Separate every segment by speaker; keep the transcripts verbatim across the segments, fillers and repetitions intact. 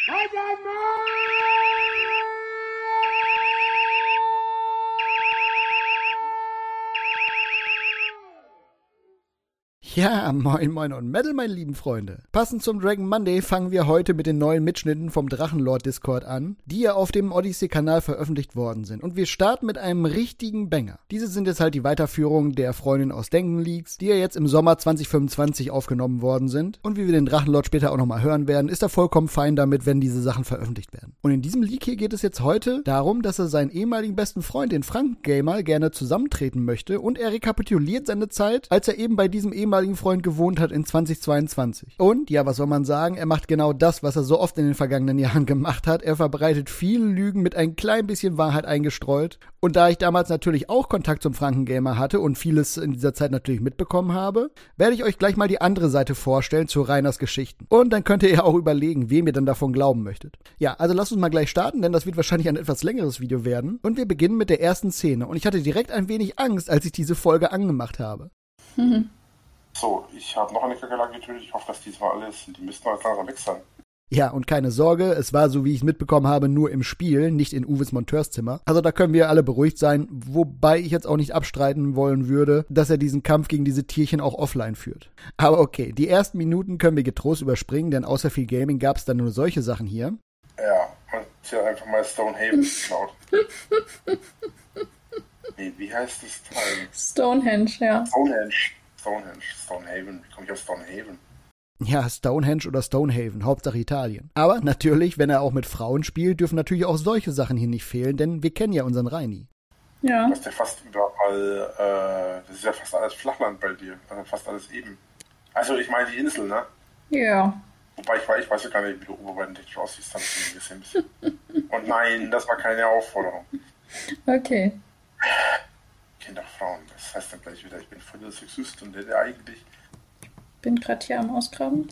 Speaker 1: Ja, moin moin und Metal, meine lieben Freunde. Passend zum Dragon Monday fangen wir heute mit den neuen Mitschnitten vom Drachenlord Discord an, die ja auf dem Odyssey-Kanal veröffentlicht worden sind. Und wir starten mit einem richtigen Banger. Diese sind jetzt halt die Weiterführung der Freundin aus Denken Leaks, die ja jetzt im Sommer zwanzig fünfundzwanzig aufgenommen worden sind. Und wie wir den Drachenlord später auch nochmal hören werden, ist er vollkommen fein damit, wenn diese Sachen veröffentlicht werden. Und in diesem Leak hier geht es jetzt heute darum, dass er seinen ehemaligen besten Freund, den Frank Gamer, gerne zusammentreten möchte. Und er rekapituliert seine Zeit, als er eben bei diesem ehemaligen Freund gewohnt hat in zweitausendzweiundzwanzig. Und, ja, was soll man sagen, er macht genau das, was er so oft in den vergangenen Jahren gemacht hat. Er verbreitet viele Lügen mit ein klein bisschen Wahrheit eingestreut. Und da ich damals natürlich auch Kontakt zum Frankengamer hatte und vieles in dieser Zeit natürlich mitbekommen habe, werde ich euch gleich mal die andere Seite vorstellen zu Rainers Geschichten. Und dann könnt ihr ja auch überlegen, wem ihr dann davon glauben möchtet. Ja, also lasst uns mal gleich starten, denn das wird wahrscheinlich ein etwas längeres Video werden. Und wir beginnen mit der ersten Szene. Und ich hatte direkt ein wenig Angst, als ich diese Folge angemacht habe.
Speaker 2: Mhm. So, ich habe noch eine Kakerlake getötet. Ich hoffe, dass diesmal alles, die müssten jetzt langsam weg sein.
Speaker 1: Ja, und keine Sorge, es war, so wie ich es mitbekommen habe, nur im Spiel, nicht in Uwes Monteurszimmer. Also da können wir alle beruhigt sein, wobei ich jetzt auch nicht abstreiten wollen würde, dass er diesen Kampf gegen diese Tierchen auch offline führt. Aber okay, die ersten Minuten können wir getrost überspringen, denn außer viel Gaming gab es dann nur solche Sachen hier.
Speaker 2: Ja, man hat ja einfach mal Stonehaven geklaut. Nee, wie heißt das Teil?
Speaker 3: Stonehenge, ja.
Speaker 2: Stonehenge. Stonehenge, Stonehaven. Wie komme ich auf Stonehaven?
Speaker 1: Ja, Stonehenge oder Stonehaven, Hauptsache Italien. Aber natürlich, wenn er auch mit Frauen spielt, dürfen natürlich auch solche Sachen hier nicht fehlen, denn wir kennen ja unseren Reini.
Speaker 3: Ja.
Speaker 2: Das ist ja fast überall, äh, das ist ja fast alles Flachland bei dir. Also fast alles eben. Also ich meine die Insel, ne?
Speaker 3: Ja.
Speaker 2: Wobei ich, ich weiß ja gar nicht, wie du oberweitentechnisch aussiehst, habe ich gesehen. Und nein, das war keine Aufforderung.
Speaker 3: Okay.
Speaker 2: Kinder, Frauen, das heißt dann gleich wieder, ich bin voll der Sexist und der, der eigentlich...
Speaker 3: Bin gerade hier am Ausgraben.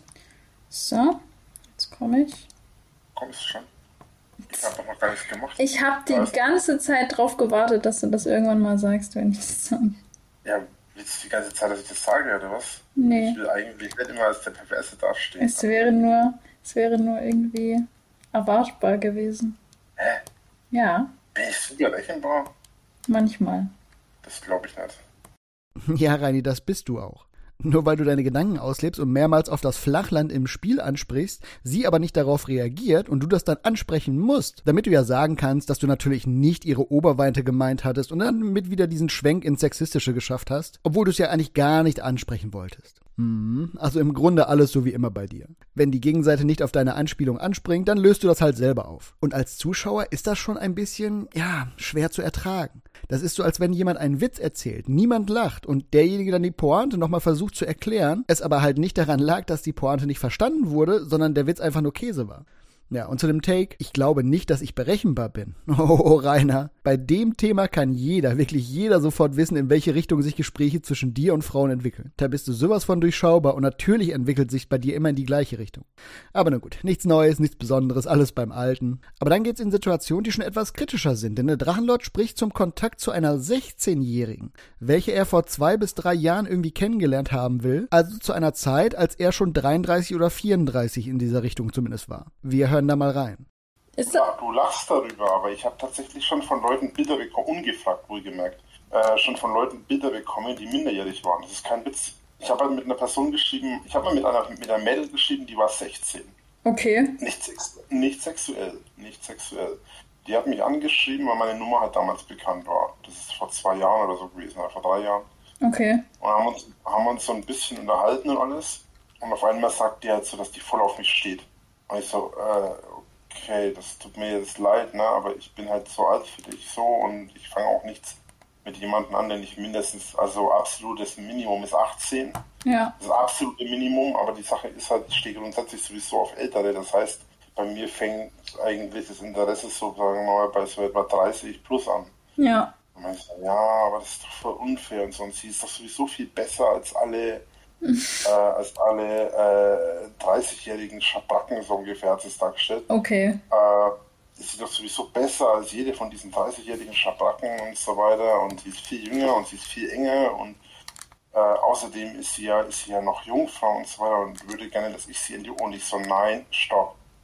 Speaker 3: So, jetzt komme ich.
Speaker 2: Kommst du schon? Ich habe doch noch gar nichts gemacht.
Speaker 3: Ich habe die
Speaker 2: Was?
Speaker 3: ganze Zeit drauf gewartet, dass du das irgendwann mal sagst, wenn ich das sage.
Speaker 2: Ja, willst du die ganze Zeit, dass ich das sage, oder was?
Speaker 3: Nee.
Speaker 2: Ich will eigentlich nicht immer als der Perverse dastehen.
Speaker 3: Es wäre nur, es wäre nur irgendwie erwartbar gewesen.
Speaker 2: Hä?
Speaker 3: Ja,
Speaker 2: Bin ich so berechenbar?
Speaker 3: manchmal.
Speaker 2: Das glaube ich nicht.
Speaker 1: Ja, Reini, das bist du auch. Nur weil du deine Gedanken auslebst und mehrmals auf das Flachland im Spiel ansprichst, sie aber nicht darauf reagiert und du das dann ansprechen musst, damit du ja sagen kannst, dass du natürlich nicht ihre Oberweite gemeint hattest und dann mit wieder diesen Schwenk ins Sexistische geschafft hast, obwohl du es ja eigentlich gar nicht ansprechen wolltest. Hm, also im Grunde alles so wie immer bei dir. Wenn die Gegenseite nicht auf deine Anspielung anspringt, dann löst du das halt selber auf. Und als Zuschauer ist das schon ein bisschen, ja, schwer zu ertragen. Das ist so, als wenn jemand einen Witz erzählt, niemand lacht und derjenige dann die Pointe nochmal versucht zu erklären, es aber halt nicht daran lag, dass die Pointe nicht verstanden wurde, sondern der Witz einfach nur Käse war. Ja, und zu dem Take, ich glaube nicht, dass ich berechenbar bin. Oh, Rainer, bei dem Thema kann jeder, wirklich jeder sofort wissen, in welche Richtung sich Gespräche zwischen dir und Frauen entwickeln. Da bist du sowas von durchschaubar und natürlich entwickelt sich bei dir immer in die gleiche Richtung. Aber na gut, nichts Neues, nichts Besonderes, alles beim Alten. Aber dann geht's in Situationen, die schon etwas kritischer sind, denn der Drachenlord spricht zum Kontakt zu einer sechzehnjährigen, welche er vor zwei bis drei Jahren irgendwie kennengelernt haben will, also zu einer Zeit, als er schon dreiunddreißig oder vierunddreißig in dieser Richtung zumindest war. Wir hören da mal rein.
Speaker 3: Ist
Speaker 2: Ja, du lachst darüber, aber ich habe tatsächlich schon von Leuten Bilder bekommen, ungefragt wohlgemerkt, äh, schon von Leuten Bilder bekommen, die minderjährig waren. Das ist kein Witz. Ich habe halt mit einer Person geschrieben, ich habe mal mit einer, mit einer Mädel geschrieben, die war sechzehn.
Speaker 3: okay.
Speaker 2: Nicht, sex nicht sexuell, nicht sexuell. Die hat mich angeschrieben, weil meine Nummer halt damals bekannt war. Das ist vor zwei Jahren oder so gewesen, oder vor drei Jahren.
Speaker 3: Okay.
Speaker 2: Und haben uns, haben uns so ein bisschen unterhalten und alles. Und auf einmal sagt die halt so, dass die voll auf mich steht. Und ich so, äh, okay, das tut mir jetzt leid, ne, aber ich bin halt so alt für dich so und ich fange auch nichts mit jemandem an, der nicht mindestens, also absolutes Minimum ist achtzehn.
Speaker 3: Ja.
Speaker 2: Das absolute Minimum, aber die Sache ist halt, ich stehe grundsätzlich sowieso auf Ältere. Das heißt, bei mir fängt eigentlich das Interesse so, sagen wir mal, bei so etwa dreißig plus an.
Speaker 3: Ja.
Speaker 2: Und man sagt, ja, aber das ist doch voll unfair und so. Und sie ist doch sowieso viel besser als alle äh, als alle äh, dreißigjährigen Schabracken, so ungefähr hat sie es dargestellt.
Speaker 3: Okay.
Speaker 2: Äh, ist sie doch sowieso besser als jede von diesen dreißigjährigen Schabracken und so weiter. Und sie ist viel jünger und sie ist viel enger und äh, außerdem ist sie ja ist sie ja noch Jungfrau und so weiter und würde gerne, dass ich sie in die Ohren. Ich so, nein, stopp.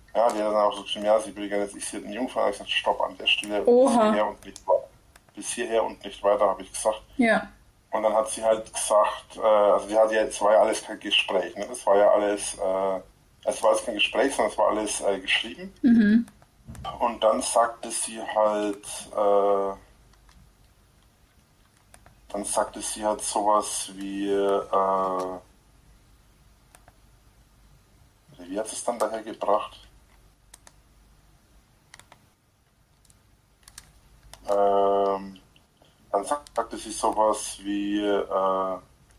Speaker 2: Ja, die hat dann auch so geschrieben, ja, sie würde gerne, dass ich sie einen Jungfrau. Ich gesagt, stopp an der Stelle, bis
Speaker 3: Oha.
Speaker 2: hierher und nicht weiter. Bis hierher und nicht weiter, habe ich gesagt.
Speaker 3: Ja.
Speaker 2: Und dann hat sie halt gesagt, äh, also die hat ja, es war ja alles kein Gespräch, ne? Das war ja alles, äh, es war jetzt kein Gespräch, sondern es war alles äh, geschrieben.
Speaker 3: Mhm.
Speaker 2: Und dann sagte sie halt, äh, dann sagte sie halt sowas wie, äh, wie hat es dann daher gebracht? Ähm, dann sagte sie sowas wie, äh,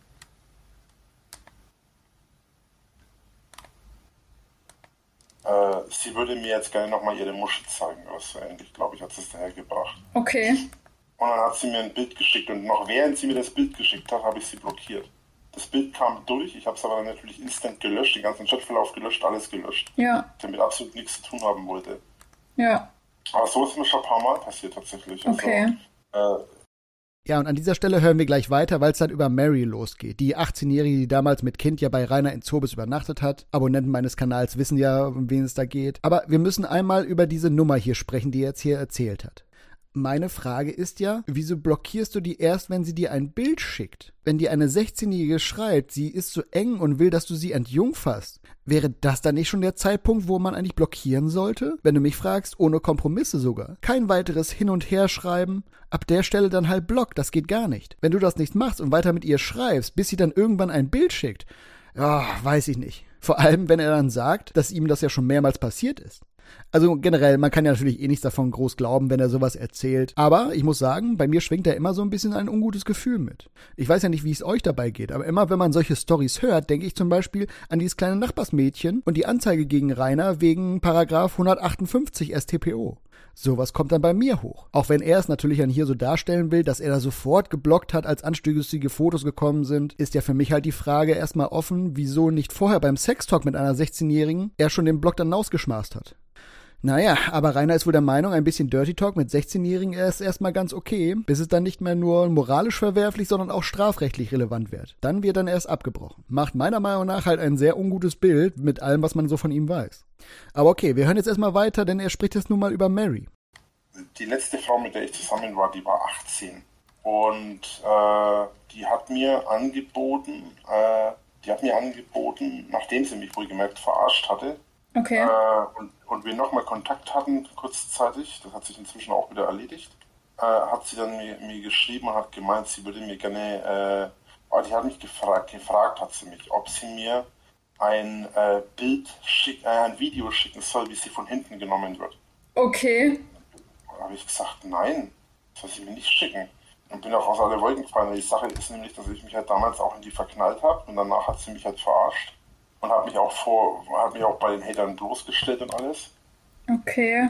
Speaker 2: äh, sie würde mir jetzt gerne nochmal ihre Muschi zeigen oder so ähnlich, glaube ich, hat sie es daher gebracht.
Speaker 3: Okay.
Speaker 2: Und dann hat sie mir ein Bild geschickt und noch während sie mir das Bild geschickt hat, habe ich sie blockiert. Das Bild kam durch, ich habe es aber dann natürlich instant gelöscht, den ganzen Chatverlauf gelöscht, alles gelöscht.
Speaker 3: Ja.
Speaker 2: Damit absolut nichts zu tun haben wollte.
Speaker 3: Ja.
Speaker 2: Aber so ist mir schon ein paar Mal passiert tatsächlich.
Speaker 3: Okay.
Speaker 2: Also, äh,
Speaker 1: Ja, und an dieser Stelle hören wir gleich weiter, weil es dann über Mary losgeht. Die achtzehnjährige, die damals mit Kind ja bei Rainer in Zobis übernachtet hat. Abonnenten meines Kanals wissen ja, um wen es da geht. Aber wir müssen einmal über diese Nummer hier sprechen, die er jetzt hier erzählt hat. Meine Frage ist ja, wieso blockierst du die erst, wenn sie dir ein Bild schickt? Wenn dir eine sechzehnjährige schreibt, sie ist zu eng und will, dass du sie entjungferst, wäre das dann nicht schon der Zeitpunkt, wo man eigentlich blockieren sollte? Wenn du mich fragst, ohne Kompromisse sogar. Kein weiteres Hin- und Herschreiben. Ab der Stelle dann halt Block, das geht gar nicht. Wenn du das nicht machst und weiter mit ihr schreibst, bis sie dann irgendwann ein Bild schickt, ja, weiß ich nicht. Vor allem, wenn er dann sagt, dass ihm das ja schon mehrmals passiert ist. Also generell, man kann ja natürlich eh nichts davon groß glauben, wenn er sowas erzählt. Aber ich muss sagen, bei mir schwingt da immer so ein bisschen ein ungutes Gefühl mit. Ich weiß ja nicht, wie es euch dabei geht, aber immer wenn man solche Storys hört, denke ich zum Beispiel an dieses kleine Nachbarsmädchen und die Anzeige gegen Rainer wegen Paragraph hundertachtundfünfzig S t p o. Sowas kommt dann bei mir hoch. Auch wenn er es natürlich dann hier so darstellen will, dass er da sofort geblockt hat, als anstößige Fotos gekommen sind, ist ja für mich halt die Frage erstmal offen, wieso nicht vorher beim Sextalk mit einer sechzehnjährigen er schon den Block dann ausgeschmaßt hat. Naja, aber Rainer ist wohl der Meinung, ein bisschen Dirty Talk mit sechzehnjährigen ist erstmal ganz okay, bis es dann nicht mehr nur moralisch verwerflich, sondern auch strafrechtlich relevant wird. Dann wird dann erst abgebrochen. Macht meiner Meinung nach halt ein sehr ungutes Bild mit allem, was man so von ihm weiß. Aber okay, wir hören jetzt erstmal weiter, denn er spricht jetzt nun mal über Mary.
Speaker 2: Die letzte Frau, mit der ich zusammen war, die war achtzehn. Und äh, die hat mir angeboten, äh, die hat mir angeboten, nachdem sie mich wohlgemerkt verarscht hatte,
Speaker 3: Okay.
Speaker 2: Äh, und, und wir nochmal Kontakt hatten, kurzzeitig, das hat sich inzwischen auch wieder erledigt, äh, hat sie dann mir, mir geschrieben und hat gemeint, sie würde mir gerne, äh, oh, die hat mich gefragt, gefragt hat sie mich, ob sie mir ein äh, Bild, schick, äh, ein Video schicken soll, wie sie von hinten genommen wird.
Speaker 3: Okay.
Speaker 2: Da habe ich gesagt, nein, das soll sie mir nicht schicken. Und bin auch aus alle Wolken gefallen. Die Sache ist nämlich, dass ich mich halt damals auch in die verknallt habe und danach hat sie mich halt verarscht. Und hat mich auch vor, hat mich auch bei den Hatern bloßgestellt und alles.
Speaker 3: Okay.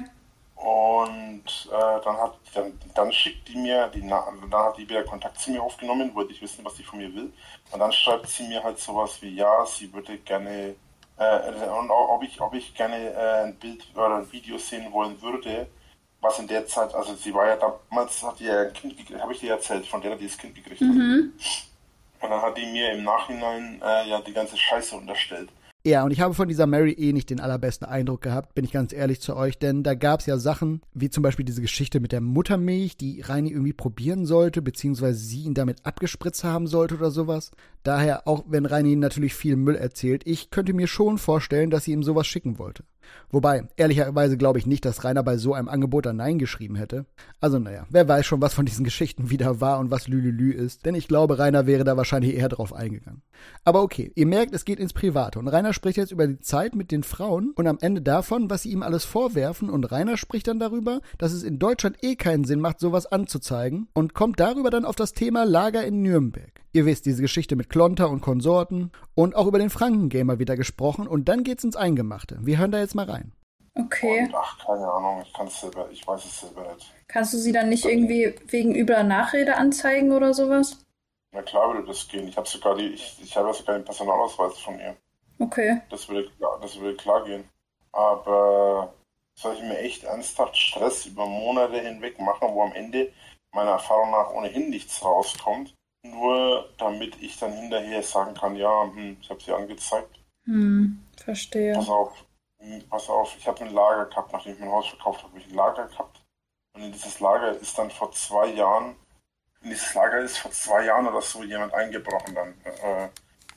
Speaker 2: Und äh, dann hat dann, dann schickt die mir, die, dann hat die wieder Kontakt zu mir aufgenommen, wollte ich wissen, was sie von mir will. Und dann schreibt sie mir halt sowas wie, ja, sie würde gerne, äh, und auch, ob ich, ob ich gerne äh, ein Bild oder ein Video sehen wollen würde, was in der Zeit, also sie war ja damals, hat die ja ein Kind gekriegt, habe ich dir erzählt, von der, die das Kind gekriegt hat.
Speaker 3: Mhm.
Speaker 2: Und dann hat die mir im Nachhinein äh, ja die ganze Scheiße unterstellt.
Speaker 1: Ja, und ich habe von dieser Mary eh nicht den allerbesten Eindruck gehabt, bin ich ganz ehrlich zu euch, denn da gab es ja Sachen, wie zum Beispiel diese Geschichte mit der Muttermilch, die Reini irgendwie probieren sollte, beziehungsweise sie ihn damit abgespritzt haben sollte oder sowas. Daher, auch wenn Reini natürlich viel Müll erzählt, ich könnte mir schon vorstellen, dass sie ihm sowas schicken wollte. Wobei, ehrlicherweise glaube ich nicht, dass Rainer bei so einem Angebot dann Nein geschrieben hätte. Also naja, wer weiß schon, was von diesen Geschichten wieder war und was Lülülü ist, denn ich glaube, Rainer wäre da wahrscheinlich eher drauf eingegangen. Aber okay, ihr merkt, es geht ins Private und Rainer spricht jetzt über die Zeit mit den Frauen und am Ende davon, was sie ihm alles vorwerfen und Rainer spricht dann darüber, dass es in Deutschland eh keinen Sinn macht, sowas anzuzeigen und kommt darüber dann auf das Thema Lager in Nürnberg. Ihr wisst, diese Geschichte mit Klonter und Konsorten und auch über den Frankengamer wieder gesprochen und dann geht's ins Eingemachte. Wir hören da jetzt mal rein.
Speaker 3: Okay.
Speaker 2: Und ach, keine Ahnung, ich kann es selber, ich weiß es selber nicht.
Speaker 3: Kannst du sie dann nicht irgendwie wegen übler Nachrede anzeigen oder sowas?
Speaker 2: Na klar würde das gehen. Ich habe sogar die, ich, ich habe sogar den Personalausweis von ihr.
Speaker 3: Okay.
Speaker 2: Das würde klar, das würde klar gehen. Aber soll ich mir echt ernsthaft Stress über Monate hinweg machen, wo am Ende meiner Erfahrung nach ohnehin nichts rauskommt, nur damit ich dann hinterher sagen kann, ja, hm, ich habe sie angezeigt.
Speaker 3: Hm, verstehe.
Speaker 2: Pass auf, Hm, Pass auf, ich habe ein Lager gehabt, nachdem ich mein Haus verkauft habe, habe ich ein Lager gehabt. Und in dieses Lager ist dann vor zwei Jahren, in dieses Lager ist vor zwei Jahren oder so jemand eingebrochen dann äh,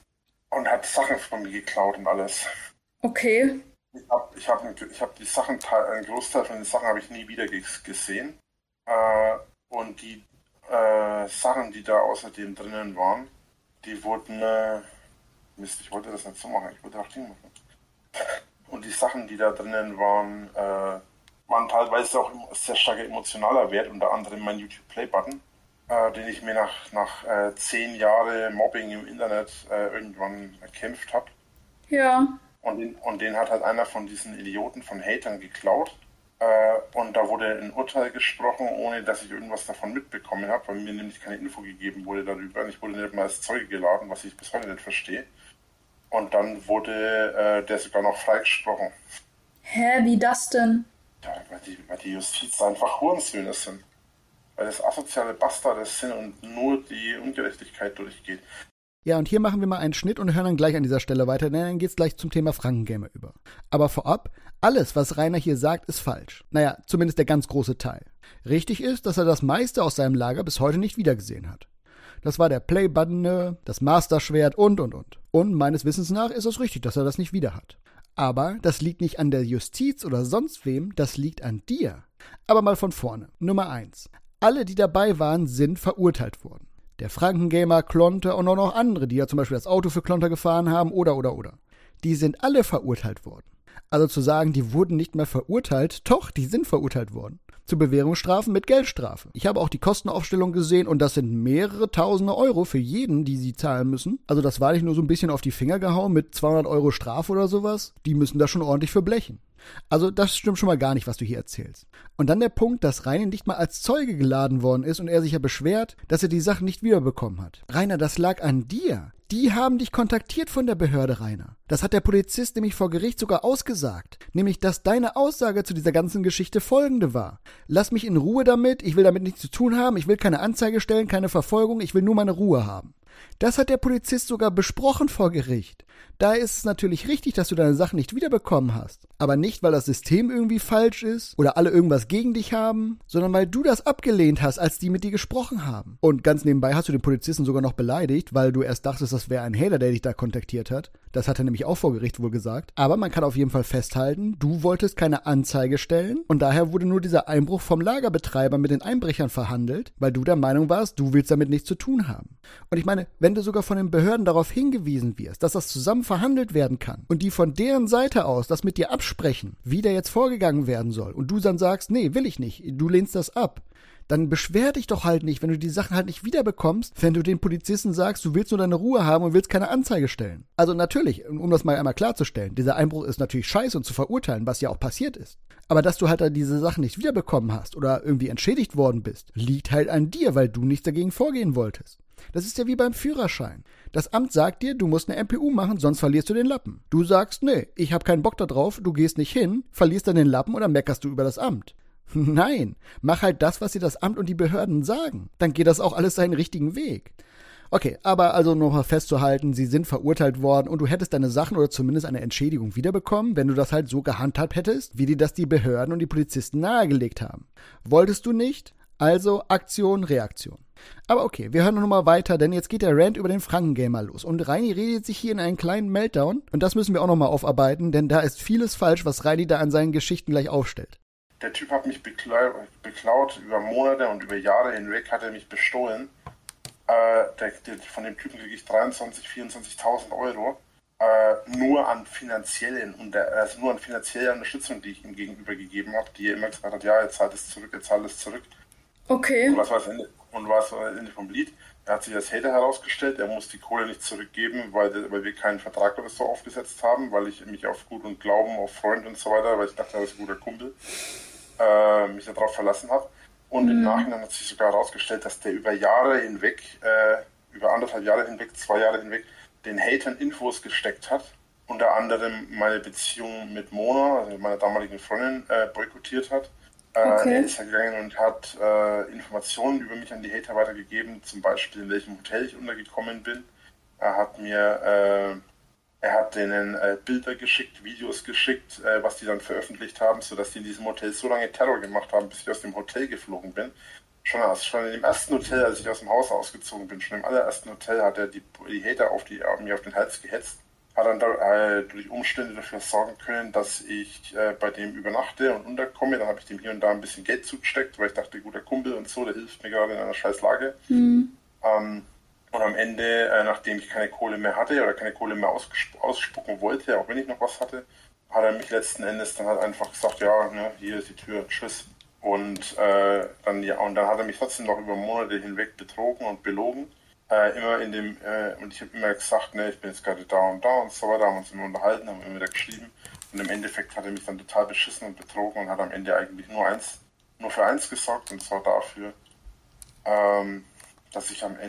Speaker 2: und hat Sachen von mir geklaut und alles.
Speaker 3: Okay.
Speaker 2: Ich habe ich hab, ich hab die Sachen, einen Großteil von den Sachen habe ich nie wieder ges- gesehen. Äh, und die äh, Sachen, die da außerdem drinnen waren, die wurden, äh, Mist, ich wollte das nicht so machen, ich wollte auch die machen. Und die Sachen, die da drinnen waren, äh, waren teilweise auch sehr starker emotionaler Wert, unter anderem mein YouTube Play-Button, äh, den ich mir nach, nach äh, zehn Jahren Mobbing im Internet äh, irgendwann erkämpft habe.
Speaker 3: Ja.
Speaker 2: Und den, und den hat halt einer von diesen Idioten, von Hatern geklaut. Äh, und da wurde ein Urteil gesprochen, ohne dass ich irgendwas davon mitbekommen habe, weil mir nämlich keine Info gegeben wurde darüber. Und ich wurde nicht mal als Zeuge geladen, was ich bis heute nicht verstehe. Und dann wurde äh, der sogar noch freigesprochen.
Speaker 3: Hä, wie das denn?
Speaker 2: Ja, weil die, weil die Justiz einfach Hurensöhne sind. Weil das asoziale Bastarde sind und nur die Ungerechtigkeit durchgeht.
Speaker 1: Ja, und hier machen wir mal einen Schnitt und hören dann gleich an dieser Stelle weiter, denn dann geht's gleich zum Thema Frankengamer über. Aber vorab, alles, was Rainer hier sagt, ist falsch. Naja, zumindest der ganz große Teil. Richtig ist, dass er das meiste aus seinem Lager bis heute nicht wiedergesehen hat. Das war der Play-Button, das Master-Schwert und, und, und. Und meines Wissens nach ist es richtig, dass er das nicht wieder hat. Aber das liegt nicht an der Justiz oder sonst wem, das liegt an dir. Aber mal von vorne. Nummer eins. Alle, die dabei waren, sind verurteilt worden. Der Frankengamer, Klonter und auch noch andere, die ja zum Beispiel das Auto für Klonter gefahren haben oder, oder, oder. Die sind alle verurteilt worden. Also zu sagen, die wurden nicht mehr verurteilt, doch, die sind verurteilt worden. Zu Bewährungsstrafen mit Geldstrafe. Ich habe auch die Kostenaufstellung gesehen und das sind mehrere tausende Euro für jeden, die sie zahlen müssen. Also das war nicht nur so ein bisschen auf die Finger gehauen mit zweihundert Euro Strafe oder sowas. Die müssen da schon ordentlich für blechen. Also das stimmt schon mal gar nicht, was du hier erzählst. Und dann der Punkt, dass Rainer nicht mal als Zeuge geladen worden ist und er sich ja beschwert, dass er die Sachen nicht wiederbekommen hat. Rainer, das lag an dir. Die haben dich kontaktiert von der Behörde, Rainer. Das hat der Polizist nämlich vor Gericht sogar ausgesagt. Nämlich, dass deine Aussage zu dieser ganzen Geschichte folgende war. Lass mich in Ruhe damit, ich will damit nichts zu tun haben, ich will keine Anzeige stellen, keine Verfolgung, ich will nur meine Ruhe haben. Das hat der Polizist sogar besprochen vor Gericht. Da ist es natürlich richtig, dass du deine Sachen nicht wiederbekommen hast. Aber nicht, weil das System irgendwie falsch ist oder alle irgendwas gegen dich haben, sondern weil du das abgelehnt hast, als die mit dir gesprochen haben. Und ganz nebenbei hast du den Polizisten sogar noch beleidigt, weil du erst dachtest, das wäre ein Hater, der dich da kontaktiert hat. Das hat er nämlich auch vor Gericht wohl gesagt. Aber man kann auf jeden Fall festhalten, du wolltest keine Anzeige stellen und daher wurde nur dieser Einbruch vom Lagerbetreiber mit den Einbrechern verhandelt, weil du der Meinung warst, du willst damit nichts zu tun haben. Und ich meine, wenn du sogar von den Behörden darauf hingewiesen wirst, dass das zusammen verhandelt werden kann und die von deren Seite aus das mit dir absprechen, wie da jetzt vorgegangen werden soll und du dann sagst, nee, will ich nicht, du lehnst das ab, dann beschwer dich doch halt nicht, wenn du die Sachen halt nicht wiederbekommst, wenn du den Polizisten sagst, du willst nur deine Ruhe haben und willst keine Anzeige stellen. Also natürlich, um das mal einmal klarzustellen, dieser Einbruch ist natürlich scheiße und zu verurteilen, was ja auch passiert ist. Aber dass du halt da diese Sachen nicht wiederbekommen hast oder irgendwie entschädigt worden bist, liegt halt an dir, weil du nichts dagegen vorgehen wolltest. Das ist ja wie beim Führerschein. Das Amt sagt dir, du musst eine M P U machen, sonst verlierst du den Lappen. Du sagst, nee, ich habe keinen Bock da drauf, du gehst nicht hin, verlierst dann den Lappen oder meckerst du über das Amt. Nein, mach halt das, was dir das Amt und die Behörden sagen. Dann geht das auch alles seinen richtigen Weg. Okay, aber also nochmal festzuhalten, sie sind verurteilt worden und du hättest deine Sachen oder zumindest eine Entschädigung wiederbekommen, wenn du das halt so gehandhabt hättest, wie dir das die Behörden und die Polizisten nahegelegt haben. Wolltest du nicht? Also Aktion, Reaktion. Aber okay, wir hören noch mal weiter, denn jetzt geht der Rant über den Frankengamer los. Und Reini redet sich hier in einen kleinen Meltdown. Und das müssen wir auch noch mal aufarbeiten, denn da ist vieles falsch, was Reini da an seinen Geschichten gleich aufstellt.
Speaker 2: Der Typ hat mich beklau- beklaut, über Monate und über Jahre hinweg hat er mich bestohlen. Äh, der, der, von dem Typen kriege ich dreiundzwanzigtausend, vierundzwanzigtausend Euro. Äh, nur an finanziellen, also nur an finanzieller Unterstützung, die ich ihm gegenüber gegeben habe, die er immer gesagt hat, ja, er zahlt es zurück, er zahlt es zurück.
Speaker 3: Okay.
Speaker 2: Und was war das Ende, und was war das Ende vom Lied? Er hat sich als Hater herausgestellt, er muss die Kohle nicht zurückgeben, weil, weil wir keinen Vertrag oder so aufgesetzt haben, weil ich mich auf Gut und Glauben, auf Freund und so weiter, weil ich dachte, er ist ein guter Kumpel, äh, mich darauf verlassen habe. Und mhm. im Nachhinein hat sich sogar herausgestellt, dass der über Jahre hinweg, äh, über anderthalb Jahre hinweg, zwei Jahre hinweg, den Hatern Infos gesteckt hat. Unter anderem meine Beziehung mit Mona, also meiner damaligen Freundin, äh, boykottiert hat. Okay. Äh, er ist ja gegangen und hat äh, Informationen über mich an die Hater weitergegeben, zum Beispiel in welchem Hotel ich untergekommen bin. Er hat mir äh, Er hat denen äh, Bilder geschickt, Videos geschickt, äh, was die dann veröffentlicht haben, sodass die in diesem Hotel so lange Terror gemacht haben, bis ich aus dem Hotel geflogen bin. Schon, als, schon in dem ersten Hotel, als ich aus dem Haus ausgezogen bin, schon im allerersten Hotel hat er die, die Hater auf die, auf mir auf den Hals gehetzt. Hat dann da, äh, durch Umstände dafür sorgen können, dass ich äh, bei dem übernachte und unterkomme. Dann habe ich dem hier und da ein bisschen Geld zugesteckt, weil ich dachte, guter Kumpel und so, der hilft mir gerade in einer scheiß Lage.
Speaker 3: Mhm.
Speaker 2: Ähm, und am Ende, äh, nachdem ich keine Kohle mehr hatte oder keine Kohle mehr ausgesp- ausspucken wollte, auch wenn ich noch was hatte, hat er mich letzten Endes dann halt einfach gesagt, ja, ne, hier ist die Tür, tschüss. Und, äh, dann, ja, und dann hat er mich trotzdem noch über Monate hinweg betrogen und belogen. Äh, immer in dem, äh, und ich habe immer gesagt, ne, ich bin jetzt gerade da und da und so weiter, haben uns immer unterhalten, haben immer wieder geschrieben. Und im Endeffekt hat er mich dann total beschissen und betrogen und hat am Ende eigentlich nur eins, nur für eins gesorgt, und zwar dafür, ähm, dass ich am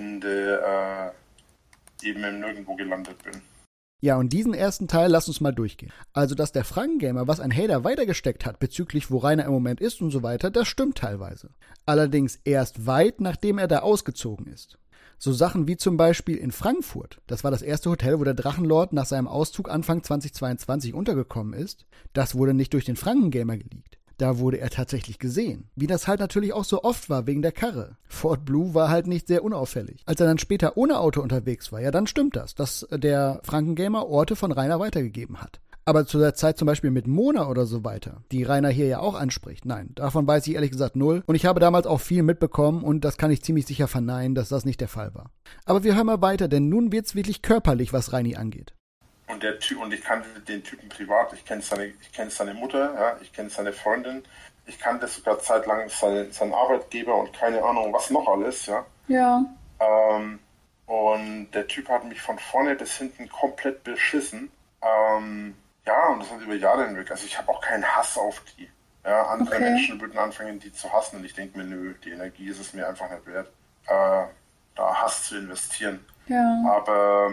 Speaker 2: Ende äh, eben im Nirgendwo gelandet bin.
Speaker 1: Ja, und diesen ersten Teil lass uns mal durchgehen. Also, dass der Frankengamer was ein Hater weitergesteckt hat bezüglich wo Rainer im Moment ist und so weiter, das stimmt teilweise. Allerdings erst weit, nachdem er da ausgezogen ist. So Sachen wie zum Beispiel in Frankfurt, das war das erste Hotel, wo der Drachenlord nach seinem Auszug Anfang zweitausendzweiundzwanzig untergekommen ist, das wurde nicht durch den Frankengamer geleakt. Da wurde er tatsächlich gesehen. Wie das halt natürlich auch so oft war wegen der Karre. Ford Blue war halt nicht sehr unauffällig. Als er dann später ohne Auto unterwegs war, ja, dann stimmt das, dass der Frankengamer Orte von Rainer weitergegeben hat. Aber zu der Zeit zum Beispiel mit Mona oder so weiter, die Rainer hier ja auch anspricht, nein, davon weiß ich ehrlich gesagt null. Und ich habe damals auch viel mitbekommen und das kann ich ziemlich sicher verneinen, dass das nicht der Fall war. Aber wir hören mal weiter, denn nun wird's wirklich körperlich, was Reini angeht.
Speaker 2: Und der Typ, und ich kannte den Typen privat, ich kenne seine, ich kenne seine Mutter, ja, ich kenne seine Freundin, ich kannte sogar zeitlang seine, seinen Arbeitgeber und keine Ahnung, was noch alles, ja.
Speaker 3: Ja.
Speaker 2: Ähm, und der Typ hat mich von vorne bis hinten komplett beschissen. Ähm, ja, und das hat über Jahre hinweg. Also ich habe auch keinen Hass auf die. Ja, andere
Speaker 3: Okay.
Speaker 2: Menschen würden anfangen, die zu hassen, und ich denke mir, nö, die Energie ist es mir einfach nicht wert, äh, da Hass zu investieren.
Speaker 3: Ja.
Speaker 2: Aber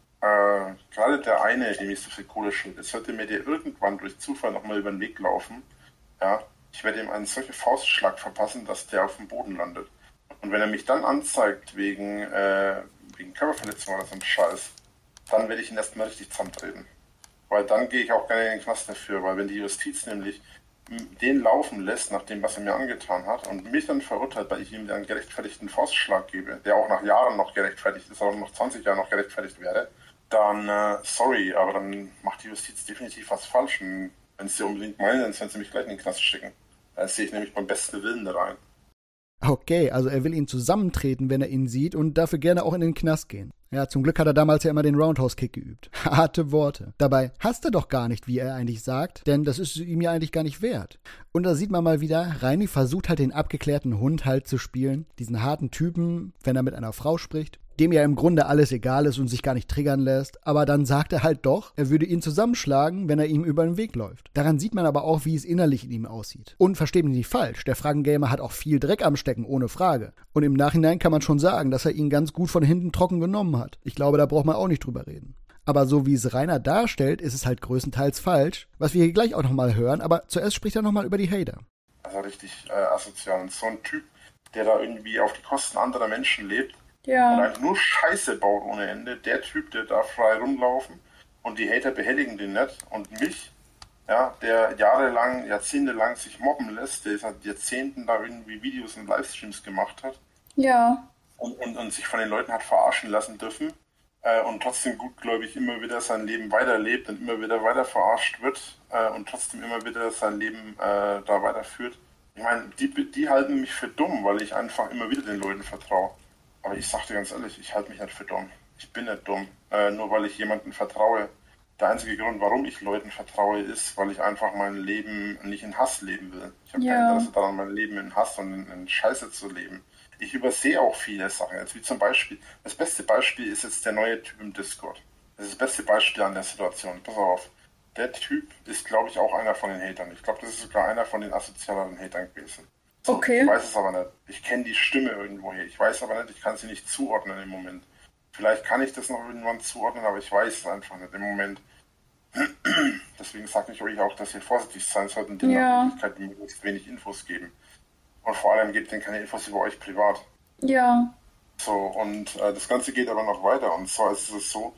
Speaker 2: Äh, gerade der eine, dem ich so viel Kohle schulde, sollte mir der irgendwann durch Zufall nochmal über den Weg laufen, ja, ich werde ihm einen solchen Faustschlag verpassen, dass der auf dem Boden landet. Und wenn er mich dann anzeigt wegen, äh, wegen Körperverletzung oder so ein Scheiß, dann werde ich ihn erstmal richtig zusammentreten. Weil dann gehe ich auch gerne in den Knast dafür, weil wenn die Justiz nämlich den laufen lässt, nach dem, was er mir angetan hat, und mich dann verurteilt, weil ich ihm einen gerechtfertigten Faustschlag gebe, der auch nach Jahren noch gerechtfertigt ist, auch noch zwanzig Jahren noch gerechtfertigt wäre, dann, äh, sorry, aber dann macht die Justiz definitiv was falsch. Und wenn sie unbedingt meinen, dann sollen sie mich gleich in den Knast schicken. Da sehe ich nämlich beim besten Willen da rein.
Speaker 1: Okay, also er will ihn zusammentreten, wenn er ihn sieht und dafür gerne auch in den Knast gehen. Ja, zum Glück hat er damals ja immer den Roundhouse-Kick geübt. Harte Worte. Dabei hasst er doch gar nicht, wie er eigentlich sagt, denn das ist ihm ja eigentlich gar nicht wert. Und da sieht man mal wieder, Reini versucht halt den abgeklärten Hund halt zu spielen, diesen harten Typen, wenn er mit einer Frau spricht, dem ja im Grunde alles egal ist und sich gar nicht triggern lässt, aber dann sagt er halt doch, er würde ihn zusammenschlagen, wenn er ihm über den Weg läuft. Daran sieht man aber auch, wie es innerlich in ihm aussieht. Und versteht mich nicht falsch, der Frankengamer hat auch viel Dreck am Stecken, ohne Frage. Und im Nachhinein kann man schon sagen, dass er ihn ganz gut von hinten trocken genommen hat. Ich glaube, da braucht man auch nicht drüber reden. Aber so wie es Rainer darstellt, ist es halt größtenteils falsch, was wir hier gleich auch nochmal hören, aber zuerst spricht er nochmal über die Hater.
Speaker 2: Also richtig äh, asozial. Und so ein Typ, der da irgendwie auf die Kosten anderer Menschen lebt, und
Speaker 3: Ja.
Speaker 2: eigentlich nur Scheiße baut ohne Ende. Der Typ, der darf frei rumlaufen und die Hater behelligen den nicht. Und mich, ja, der jahrelang, jahrzehntelang sich mobben lässt, der seit Jahrzehnten da irgendwie Videos und Livestreams gemacht hat
Speaker 3: Ja.
Speaker 2: und, und, und sich von den Leuten hat verarschen lassen dürfen äh, und trotzdem gutgläubig immer wieder sein Leben weiterlebt und immer wieder weiter verarscht wird äh, und trotzdem immer wieder sein Leben äh, da weiterführt. Ich meine, die, die halten mich für dumm, weil ich einfach immer wieder den Leuten vertraue. Aber ich sag dir ganz ehrlich, ich halte mich nicht für dumm. Ich bin nicht dumm, äh, nur weil ich jemandem vertraue. Der einzige Grund, warum ich Leuten vertraue, ist, weil ich einfach mein Leben nicht in Hass leben will. Ich habe
Speaker 3: Ja.
Speaker 2: kein Interesse daran, mein Leben in Hass und in, in Scheiße zu leben. Ich übersehe auch viele Sachen. Jetzt wie zum Beispiel, das beste Beispiel ist jetzt der neue Typ im Discord. Das ist das beste Beispiel an der Situation. Pass auf. Der Typ ist, glaube ich, auch einer von den Hatern. Ich glaube, das ist sogar einer von den asozialeren Hatern gewesen. So,
Speaker 3: Okay.
Speaker 2: Ich weiß es aber nicht. Ich kenne die Stimme irgendwo her. Ich weiß aber nicht, ich kann sie nicht zuordnen im Moment. Vielleicht kann ich das noch irgendwann zuordnen, aber ich weiß es einfach nicht im Moment. Deswegen sage ich euch auch, dass ihr vorsichtig sein sollten, denen
Speaker 3: Ja.
Speaker 2: nach Möglichkeit möglichst wenig Infos geben. Und vor allem gebt denen keine Infos über euch privat.
Speaker 3: Ja.
Speaker 2: So, und äh, das Ganze geht aber noch weiter. Und zwar ist es so,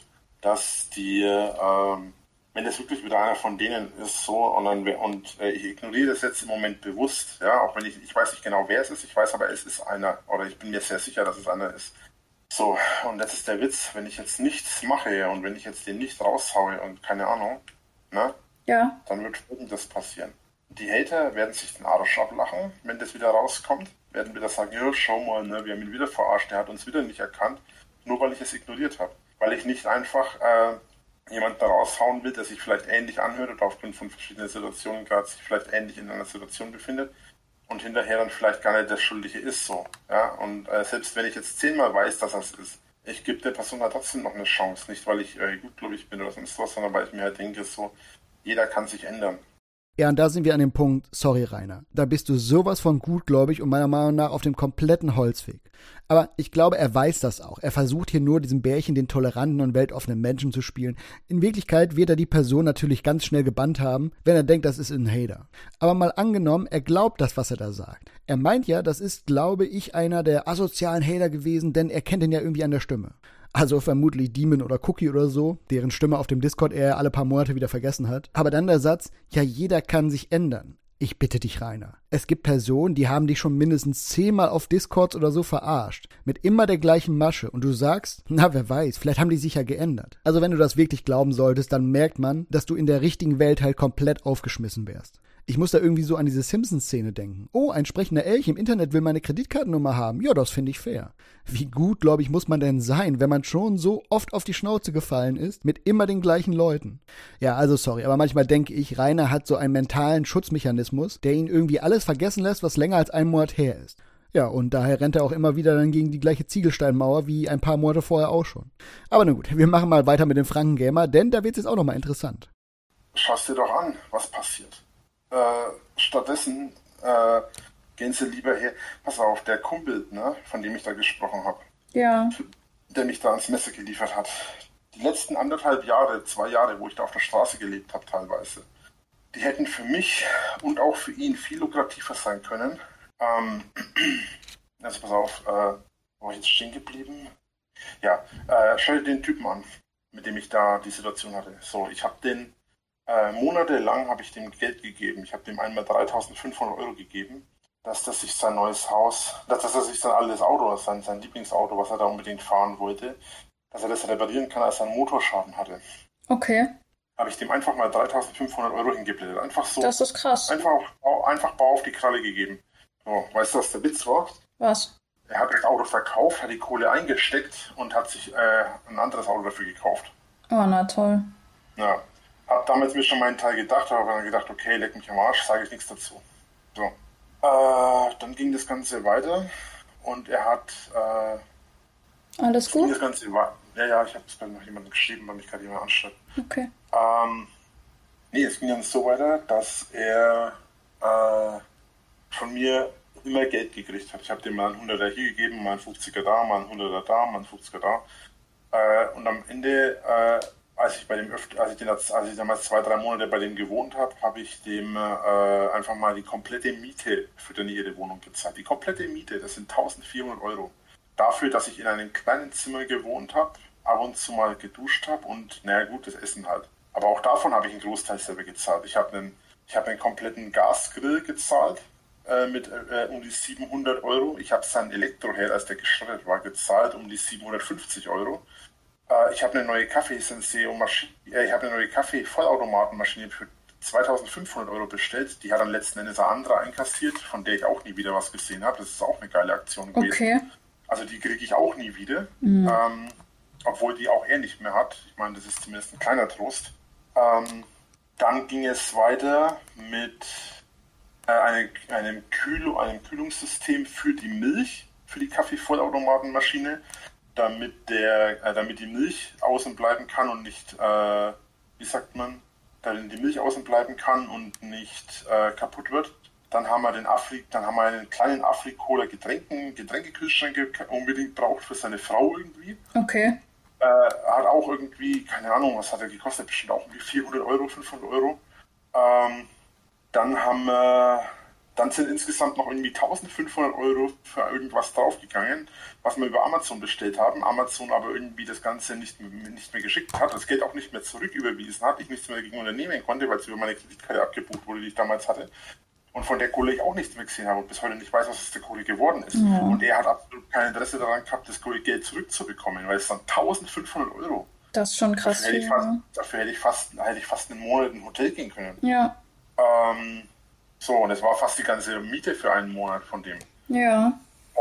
Speaker 2: dass die, ähm, wenn das wirklich wieder einer von denen ist, so, und dann, und äh, ich ignoriere das jetzt im Moment bewusst, ja, auch wenn ich, ich weiß nicht genau, wer es ist, ich weiß aber, es ist einer, oder ich bin mir sehr sicher, dass es einer ist. So, und das ist der Witz, wenn ich jetzt nichts mache und wenn ich jetzt den nicht raushaue und keine Ahnung, ne,
Speaker 3: Ja.
Speaker 2: dann wird Folgendes passieren. Die Hater werden sich den Arsch ablachen, wenn das wieder rauskommt, werden wieder sagen, ja, schau mal, ne, wir haben ihn wieder verarscht, der hat uns wieder nicht erkannt, nur weil ich es ignoriert habe. Weil ich nicht einfach äh, jemanden da raushauen will, der sich vielleicht ähnlich anhört oder aufgrund von verschiedenen Situationen gerade sich vielleicht ähnlich in einer Situation befindet und hinterher dann vielleicht gar nicht der Schuldige ist so. Ja? Und äh, selbst wenn ich jetzt zehnmal weiß, dass das ist, ich gebe der Person da trotzdem noch eine Chance. Nicht, weil ich äh, gutgläubig bin oder sonst was, sondern weil ich mir halt denke, so, jeder kann sich ändern.
Speaker 1: Ja, und da sind wir an dem Punkt, sorry Rainer, da bist du sowas von gutgläubig und meiner Meinung nach auf dem kompletten Holzweg. Aber ich glaube, er weiß das auch. Er versucht hier nur, diesem Bärchen den toleranten und weltoffenen Menschen zu spielen. In Wirklichkeit wird er die Person natürlich ganz schnell gebannt haben, wenn er denkt, das ist ein Hater. Aber mal angenommen, er glaubt das, was er da sagt. Er meint ja, das ist, glaube ich, einer der asozialen Hater gewesen, denn er kennt ihn ja irgendwie an der Stimme. Also vermutlich Demon oder Cookie oder so, deren Stimme auf dem Discord er alle paar Monate wieder vergessen hat. Aber dann der Satz, ja, jeder kann sich ändern. Ich bitte dich, Rainer. Es gibt Personen, die haben dich schon mindestens zehnmal auf Discords oder so verarscht. Mit immer der gleichen Masche. Und du sagst, na, wer weiß, vielleicht haben die sich ja geändert. Also wenn du das wirklich glauben solltest, dann merkt man, dass du in der richtigen Welt halt komplett aufgeschmissen wärst. Ich muss da irgendwie so an diese Simpsons-Szene denken. Oh, ein sprechender Elch im Internet will meine Kreditkartennummer haben. Ja, das finde ich fair. Wie gut, glaube ich, muss man denn sein, wenn man schon so oft auf die Schnauze gefallen ist, mit immer den gleichen Leuten? Ja, also sorry, aber manchmal denke ich, Rainer hat so einen mentalen Schutzmechanismus, der ihn irgendwie alles vergessen lässt, was länger als einen Monat her ist. Ja, und daher rennt er auch immer wieder dann gegen die gleiche Ziegelsteinmauer wie ein paar Monate vorher auch schon. Aber na gut, wir machen mal weiter mit dem Frankengamer, denn da wird es jetzt auch nochmal interessant.
Speaker 2: Schau's dir doch an, was passiert. Äh, stattdessen äh, gehen sie lieber her. Pass auf, der Kumpel, ne, von dem ich da gesprochen habe,
Speaker 3: Ja.
Speaker 2: der mich da ans Messer geliefert hat. Die letzten anderthalb Jahre, zwei Jahre, wo ich da auf der Straße gelebt habe teilweise, die hätten für mich und auch für ihn viel lukrativer sein können. Ähm, also pass auf, äh, wo war ich jetzt stehen geblieben? Ja, äh, schau dir den Typen an, mit dem ich da die Situation hatte. So, ich habe den Äh, monatelang habe ich dem Geld gegeben. Ich habe dem einmal dreitausendfünfhundert Euro gegeben, dass er sich sein neues Haus, dass er sich sein altes Auto, sein, sein Lieblingsauto, was er da unbedingt fahren wollte, dass er das reparieren kann, als er einen Motorschaden hatte.
Speaker 3: Okay.
Speaker 2: Habe ich dem einfach mal dreitausendfünfhundert Euro hingeblättert. Einfach so.
Speaker 3: Das ist krass.
Speaker 2: Einfach, einfach Bau auf die Kralle gegeben. So, weißt du, was der Witz war?
Speaker 3: Was?
Speaker 2: Er hat das Auto verkauft, hat die Kohle eingesteckt und hat sich äh, ein anderes Auto dafür gekauft.
Speaker 3: Oh, na toll.
Speaker 2: Ja. Hab damals mir schon meinen Teil gedacht, aber dann gedacht, okay, leck mich am Arsch, sage ich nichts dazu. So. Äh, dann ging das Ganze weiter und er hat... Äh,
Speaker 3: Alles gut?
Speaker 2: Das Ganze war, ja, ja, ich habe es gerade noch jemandem geschrieben, weil mich gerade jemand anschreibt.
Speaker 3: Okay.
Speaker 2: Ähm, nee, es ging dann so weiter, dass er äh, von mir immer Geld gekriegt hat. Ich habe dem mal einen Hunderter hier gegeben, mal einen fünfziger da, mal einen Hunderter da, mal einen fünfziger da. Äh, und am Ende... Äh, Als ich bei dem öfter, als ich, den, als ich damals zwei, drei Monate bei dem gewohnt habe, habe ich dem äh, einfach mal die komplette Miete für die ihre Wohnung gezahlt. Die komplette Miete, das sind eintausendvierhundert Euro. Dafür, dass ich in einem kleinen Zimmer gewohnt habe, ab und zu mal geduscht habe und, naja gut, das Essen halt. Aber auch davon habe ich einen Großteil selber gezahlt. Ich habe einen, ich habe einen kompletten Gasgrill gezahlt äh, mit äh, um die siebenhundert Euro. Ich habe seinen Elektroherd, als der geschrottet war, gezahlt um die siebenhundertfünfzig Euro. Ich habe eine neue Kaffee-Senseo-Maschine, äh, ich habe eine neue Kaffee-Vollautomatenmaschine für zweitausendfünfhundert Euro bestellt. Die hat dann letzten Endes eine andere einkassiert, von der ich auch nie wieder was gesehen habe. Das ist auch eine geile Aktion gewesen.
Speaker 3: Okay.
Speaker 2: Also die kriege ich auch nie wieder,
Speaker 3: Mhm.
Speaker 2: ähm, obwohl die auch er nicht mehr hat. Ich meine, das ist zumindest ein kleiner Trost. Ähm, dann ging es weiter mit äh, eine, einem, Kühl, einem Kühlungssystem für die Milch, für die Kaffee-Vollautomatenmaschine. Damit der, äh, damit die Milch außen bleiben kann und nicht, äh, wie sagt man, damit die Milch außen bleiben kann und nicht äh, kaputt wird. Dann haben wir den Afri, dann haben wir einen kleinen Afri-Cola Getränken, Getränkekühlschrank unbedingt braucht für seine Frau irgendwie.
Speaker 3: Okay.
Speaker 2: Äh, hat auch irgendwie, keine Ahnung, was hat er gekostet, bestimmt auch irgendwie vierhundert Euro, fünfhundert Euro. Ähm, dann haben wir Dann sind insgesamt noch irgendwie eintausendfünfhundert Euro für irgendwas draufgegangen, was wir über Amazon bestellt haben. Amazon aber irgendwie das Ganze nicht, nicht mehr geschickt hat, das Geld auch nicht mehr zurücküberwiesen hat, ich nichts mehr dagegen unternehmen konnte, weil es über meine Kreditkarte abgebucht wurde, die ich damals hatte. Und von der Kohle ich auch nichts mehr gesehen habe und bis heute nicht weiß, was aus der Kohle geworden ist. Ja. Und er hat absolut kein Interesse daran gehabt, das Geld zurückzubekommen, weil es sind eintausendfünfhundert Euro.
Speaker 3: Das ist schon krass.
Speaker 2: Dafür hätte ich fast, dafür hätte ich fast, hätte ich fast einen Monat in ein Hotel gehen können.
Speaker 3: Ja.
Speaker 2: Ähm, so, und es war fast die ganze Miete für einen Monat von dem.
Speaker 3: Ja.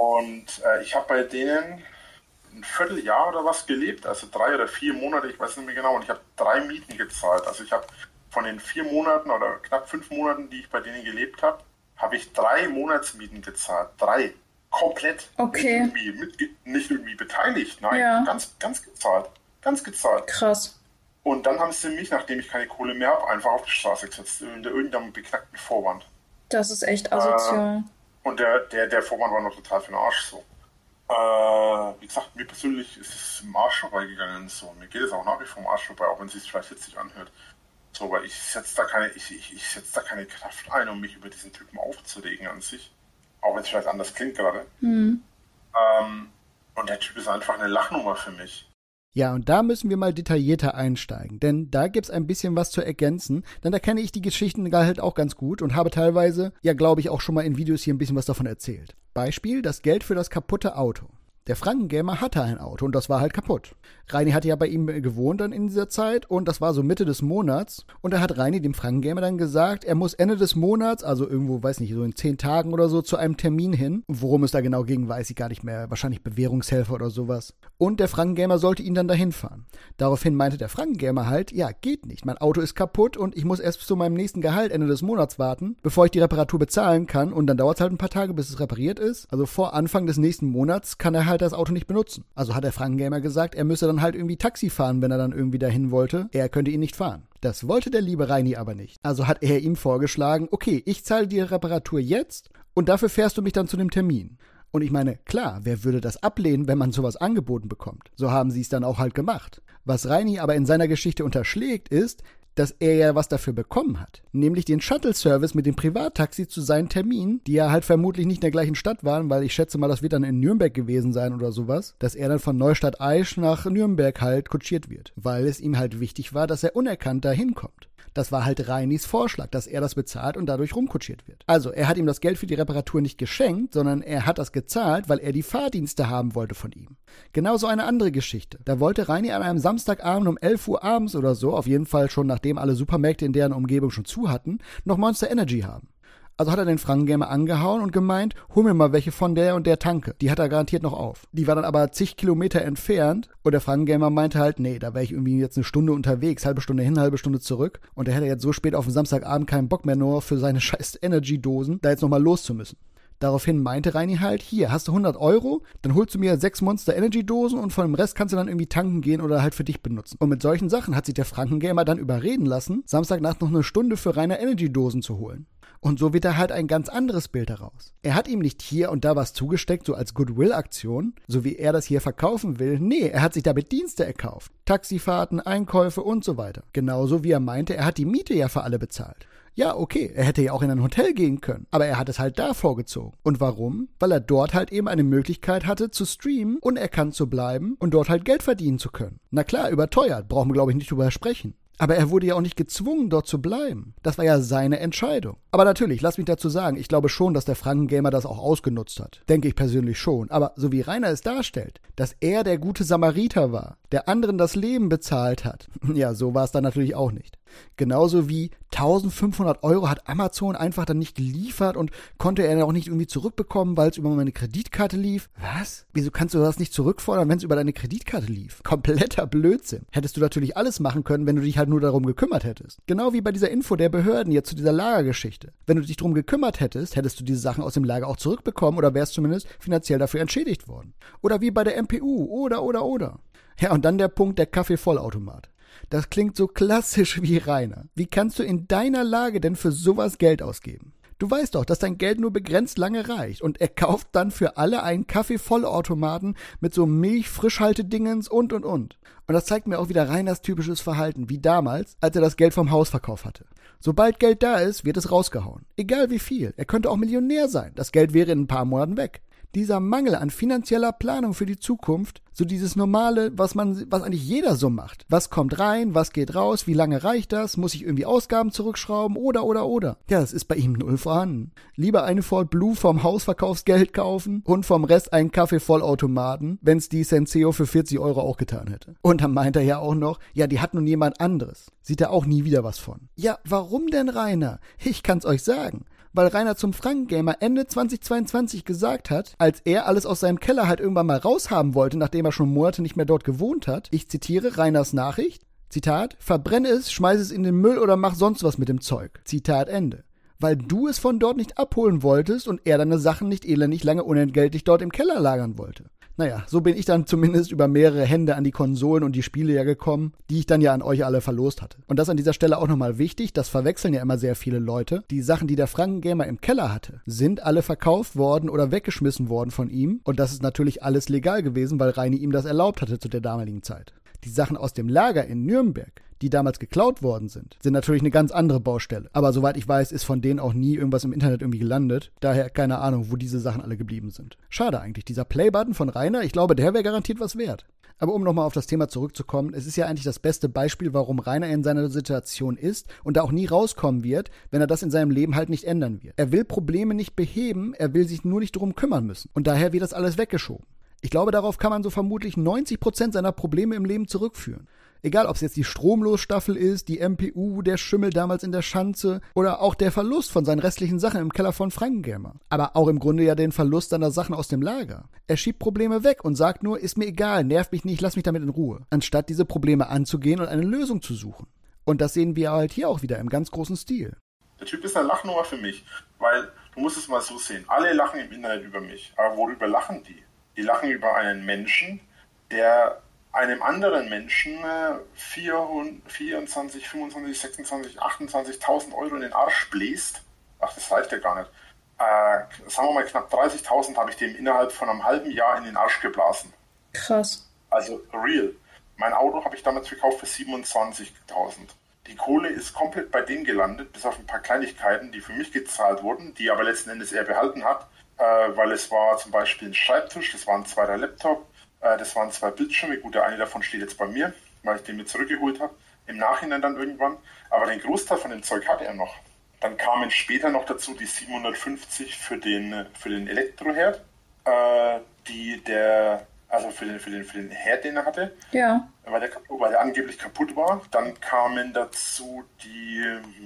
Speaker 2: Und äh, ich habe bei denen ein Vierteljahr oder was gelebt, also drei oder vier Monate, ich weiß nicht mehr genau, und ich habe drei Mieten gezahlt. Also ich habe von den vier Monaten oder knapp fünf Monaten, die ich bei denen gelebt habe, habe ich drei Monatsmieten gezahlt. Drei. Komplett.
Speaker 3: Okay.
Speaker 2: Nicht irgendwie, mit, nicht irgendwie beteiligt, nein,
Speaker 3: ja.
Speaker 2: ganz, ganz gezahlt. Ganz gezahlt.
Speaker 3: Krass.
Speaker 2: Und dann haben sie mich, nachdem ich keine Kohle mehr habe, einfach auf die Straße gesetzt, unter irgendeinem beknackten Vorwand.
Speaker 3: Das ist echt asozial.
Speaker 2: Äh, und der, der, der Vorwand war noch total für den Arsch so. Äh, wie gesagt, mir persönlich ist es im Arsch vorbeigegangen. So. Mir geht es auch nach wie vor im Arsch vorbei, auch wenn es sich vielleicht witzig anhört. So, weil ich setze da keine, ich, ich, ich setze da keine Kraft ein, um mich über diesen Typen aufzuregen an sich. Auch wenn es vielleicht anders klingt gerade.
Speaker 3: Mhm.
Speaker 2: Ähm, und der Typ ist einfach eine Lachnummer für mich.
Speaker 1: Ja, und da müssen wir mal detaillierter einsteigen, denn da gibt's ein bisschen was zu ergänzen, denn da kenne ich die Geschichten halt auch ganz gut und habe teilweise, ja glaube ich, auch schon mal in Videos hier ein bisschen was davon erzählt. Beispiel, das Geld für das kaputte Auto. Der Frankengamer hatte ein Auto und das war halt kaputt. Reini hatte ja bei ihm gewohnt dann in dieser Zeit und das war so Mitte des Monats. Und da hat Reini dem Frankengamer dann gesagt, er muss Ende des Monats, also irgendwo, weiß nicht, so in zehn Tagen oder so, zu einem Termin hin. Worum es da genau ging, weiß ich gar nicht mehr. Wahrscheinlich Bewährungshelfer oder sowas. Und der Frankengamer sollte ihn dann dahin fahren. Daraufhin meinte der Frankengamer halt, ja, geht nicht. Mein Auto ist kaputt und ich muss erst bis zu meinem nächsten Gehalt Ende des Monats warten, bevor ich die Reparatur bezahlen kann. Und dann dauert es halt ein paar Tage, bis es repariert ist. Also vor Anfang des nächsten Monats kann er halt das Auto nicht benutzen. Also hat der Frankengamer gesagt, er müsse dann halt irgendwie Taxi fahren, wenn er dann irgendwie dahin wollte. Er könnte ihn nicht fahren. Das wollte der liebe Reini aber nicht. Also hat er ihm vorgeschlagen, okay, ich zahle die Reparatur jetzt und dafür fährst du mich dann zu dem Termin. Und ich meine, klar, wer würde das ablehnen, wenn man sowas angeboten bekommt? So haben sie es dann auch halt gemacht. Was Reini aber in seiner Geschichte unterschlägt ist, dass er ja was dafür bekommen hat. Nämlich den Shuttle-Service mit dem Privattaxi zu seinen Terminen, die ja halt vermutlich nicht in der gleichen Stadt waren, weil ich schätze mal, das wird dann in Nürnberg gewesen sein oder sowas, dass er dann von Neustadt-Aisch nach Nürnberg halt kutschiert wird. Weil es ihm halt wichtig war, dass er unerkannt da hinkommt. Das war halt Reinis Vorschlag, dass er das bezahlt und dadurch rumkutschiert wird. Also, er hat ihm das Geld für die Reparatur nicht geschenkt, sondern er hat das gezahlt, weil er die Fahrdienste haben wollte von ihm. Genauso eine andere Geschichte. Da wollte Reini an einem Samstagabend um elf Uhr abends oder so, auf jeden Fall schon nachdem alle Supermärkte in deren Umgebung schon zu hatten, noch Monster Energy haben. Also hat er den Frankengamer angehauen und gemeint, hol mir mal welche von der und der Tanke. Die hat er garantiert noch auf. Die war dann aber zig Kilometer entfernt und der Frankengamer meinte halt, nee, da wäre ich irgendwie jetzt eine Stunde unterwegs, halbe Stunde hin, halbe Stunde zurück. Und der hätte jetzt so spät auf dem Samstagabend keinen Bock mehr nur für seine scheiß Energy-Dosen, da jetzt nochmal los zu müssen. Daraufhin meinte Reini halt, hier, hast du hundert Euro, dann holst du mir sechs Monster Energy Dosen und von dem Rest kannst du dann irgendwie tanken gehen oder halt für dich benutzen. Und mit solchen Sachen hat sich der Frankengamer dann überreden lassen, Samstagnacht noch eine Stunde für Rainer Energy Dosen zu holen. Und so wird da halt ein ganz anderes Bild daraus. Er hat ihm nicht hier und da was zugesteckt, so als Goodwill-Aktion, so wie er das hier verkaufen will. Nee, er hat sich damit Dienste erkauft. Taxifahrten, Einkäufe und so weiter. Genauso wie er meinte, er hat die Miete ja für alle bezahlt. Ja, okay, er hätte ja auch in ein Hotel gehen können, aber er hat es halt da vorgezogen. Und warum? Weil er dort halt eben eine Möglichkeit hatte, zu streamen, unerkannt zu bleiben und dort halt Geld verdienen zu können. Na klar, überteuert, brauchen wir glaube ich nicht drüber sprechen. Aber er wurde ja auch nicht gezwungen, dort zu bleiben. Das war ja seine Entscheidung. Aber natürlich, lass mich dazu sagen, ich glaube schon, dass der Frankengamer das auch ausgenutzt hat. Denke ich persönlich schon. Aber so wie Rainer es darstellt, dass er der gute Samariter war, der anderen das Leben bezahlt hat, ja, so war es dann natürlich auch nicht. Genauso wie eintausendfünfhundert Euro hat Amazon einfach dann nicht geliefert und konnte er dann auch nicht irgendwie zurückbekommen, weil es über meine Kreditkarte lief. Was? Wieso kannst du das nicht zurückfordern, wenn es über deine Kreditkarte lief? Kompletter Blödsinn. Hättest du natürlich alles machen können, wenn du dich halt nur darum gekümmert hättest. Genau wie bei dieser Info der Behörden jetzt zu dieser Lagergeschichte. Wenn du dich darum gekümmert hättest, hättest du diese Sachen aus dem Lager auch zurückbekommen oder wärst zumindest finanziell dafür entschädigt worden. Oder wie bei der M P U. Oder, oder, oder. Ja, und dann der Punkt, der Kaffeevollautomat. Das klingt so klassisch wie Rainer. Wie kannst du in deiner Lage denn für sowas Geld ausgeben? Du weißt doch, dass dein Geld nur begrenzt lange reicht und er kauft dann für alle einen Kaffee-Vollautomaten mit so Milch-Frischhaltedingens und und und. Und das zeigt mir auch wieder Rainers typisches Verhalten, wie damals, als er das Geld vom Hausverkauf hatte. Sobald Geld da ist, wird es rausgehauen. Egal wie viel. Er könnte auch Millionär sein. Das Geld wäre in ein paar Monaten weg. Dieser Mangel an finanzieller Planung für die Zukunft, so dieses Normale, was man, was eigentlich jeder so macht. Was kommt rein, was geht raus, wie lange reicht das, muss ich irgendwie Ausgaben zurückschrauben oder, oder, oder. Ja, das ist bei ihm null vorhanden. Lieber eine Ford Blue vom Hausverkaufsgeld kaufen und vom Rest einen Kaffee-Vollautomaten, wenn's die Senseo für vierzig Euro auch getan hätte. Und dann meint er ja auch noch, ja, die hat nun jemand anderes. Sieht er auch nie wieder was von. Ja, warum denn, Rainer? Ich kann's euch sagen. Weil Rainer zum Frankengamer Ende zweitausendzweiundzwanzig gesagt hat, als er alles aus seinem Keller halt irgendwann mal raushaben wollte, nachdem er schon Monate nicht mehr dort gewohnt hat, ich zitiere Rainers Nachricht, Zitat, verbrenne es, schmeiß es in den Müll oder mach sonst was mit dem Zeug. Zitat Ende. Weil du es von dort nicht abholen wolltest und er deine Sachen nicht elendig lange unentgeltlich dort im Keller lagern wollte. Naja, so bin ich dann zumindest über mehrere Hände an die Konsolen und die Spiele ja gekommen, die ich dann ja an euch alle verlost hatte. Und das an dieser Stelle auch nochmal wichtig, das verwechseln ja immer sehr viele Leute. Die Sachen, die der Frankengamer im Keller hatte, sind alle verkauft worden oder weggeschmissen worden von ihm. Und das ist natürlich alles legal gewesen, weil Reini ihm das erlaubt hatte zu der damaligen Zeit. Die Sachen aus dem Lager in Nürnberg, die damals geklaut worden sind, sind natürlich eine ganz andere Baustelle. Aber soweit ich weiß, ist von denen auch nie irgendwas im Internet irgendwie gelandet. Daher keine Ahnung, wo diese Sachen alle geblieben sind. Schade eigentlich. Dieser Playbutton von Rainer, ich glaube, der wäre garantiert was wert. Aber um nochmal auf das Thema zurückzukommen, es ist ja eigentlich das beste Beispiel, warum Rainer in seiner Situation ist und da auch nie rauskommen wird, wenn er das in seinem Leben halt nicht ändern wird. Er will Probleme nicht beheben, er will sich nur nicht drum kümmern müssen. Und daher wird das alles weggeschoben. Ich glaube, darauf kann man so vermutlich neunzig Prozent seiner Probleme im Leben zurückführen. Egal, ob es jetzt die Stromlosstaffel ist, die M P U, der Schimmel damals in der Schanze oder auch der Verlust von seinen restlichen Sachen im Keller von Frankengamer. Aber auch im Grunde ja den Verlust seiner Sachen aus dem Lager. Er schiebt Probleme weg und sagt nur, ist mir egal, nervt mich nicht, lass mich damit in Ruhe. Anstatt diese Probleme anzugehen und eine Lösung zu suchen. Und das sehen wir halt hier auch wieder im ganz großen Stil.
Speaker 2: Der Typ ist eine Lachnummer für mich, weil du musst es mal so sehen, alle lachen im Internet über mich, aber worüber lachen die? Die lachen über einen Menschen, der einem anderen Menschen vierundzwanzig, fünfundzwanzig, sechsundzwanzig, achtundzwanzigtausend Euro in den Arsch bläst. Ach, das reicht ja gar nicht. Äh, sagen wir mal, knapp dreißigtausend habe ich dem innerhalb von einem halben Jahr in den Arsch geblasen.
Speaker 3: Krass.
Speaker 2: Also real. Mein Auto habe ich damals verkauft für siebenundzwanzigtausend. Die Kohle ist komplett bei dem gelandet, bis auf ein paar Kleinigkeiten, die für mich gezahlt wurden, die aber letzten Endes er behalten hat, äh, weil es war zum Beispiel ein Schreibtisch, das war ein zweiter Laptop, äh, das waren zwei Bildschirme, gut, der eine davon steht jetzt bei mir, weil ich den mir zurückgeholt habe, im Nachhinein dann irgendwann, aber den Großteil von dem Zeug hatte er noch. Dann kamen später noch dazu die siebenhundertfünfzig für den, für den Elektroherd, äh, die der... Also für den, für, den, für den Herd, den er hatte,
Speaker 3: ja.
Speaker 2: weil, der, weil der angeblich kaputt war. Dann kamen dazu die,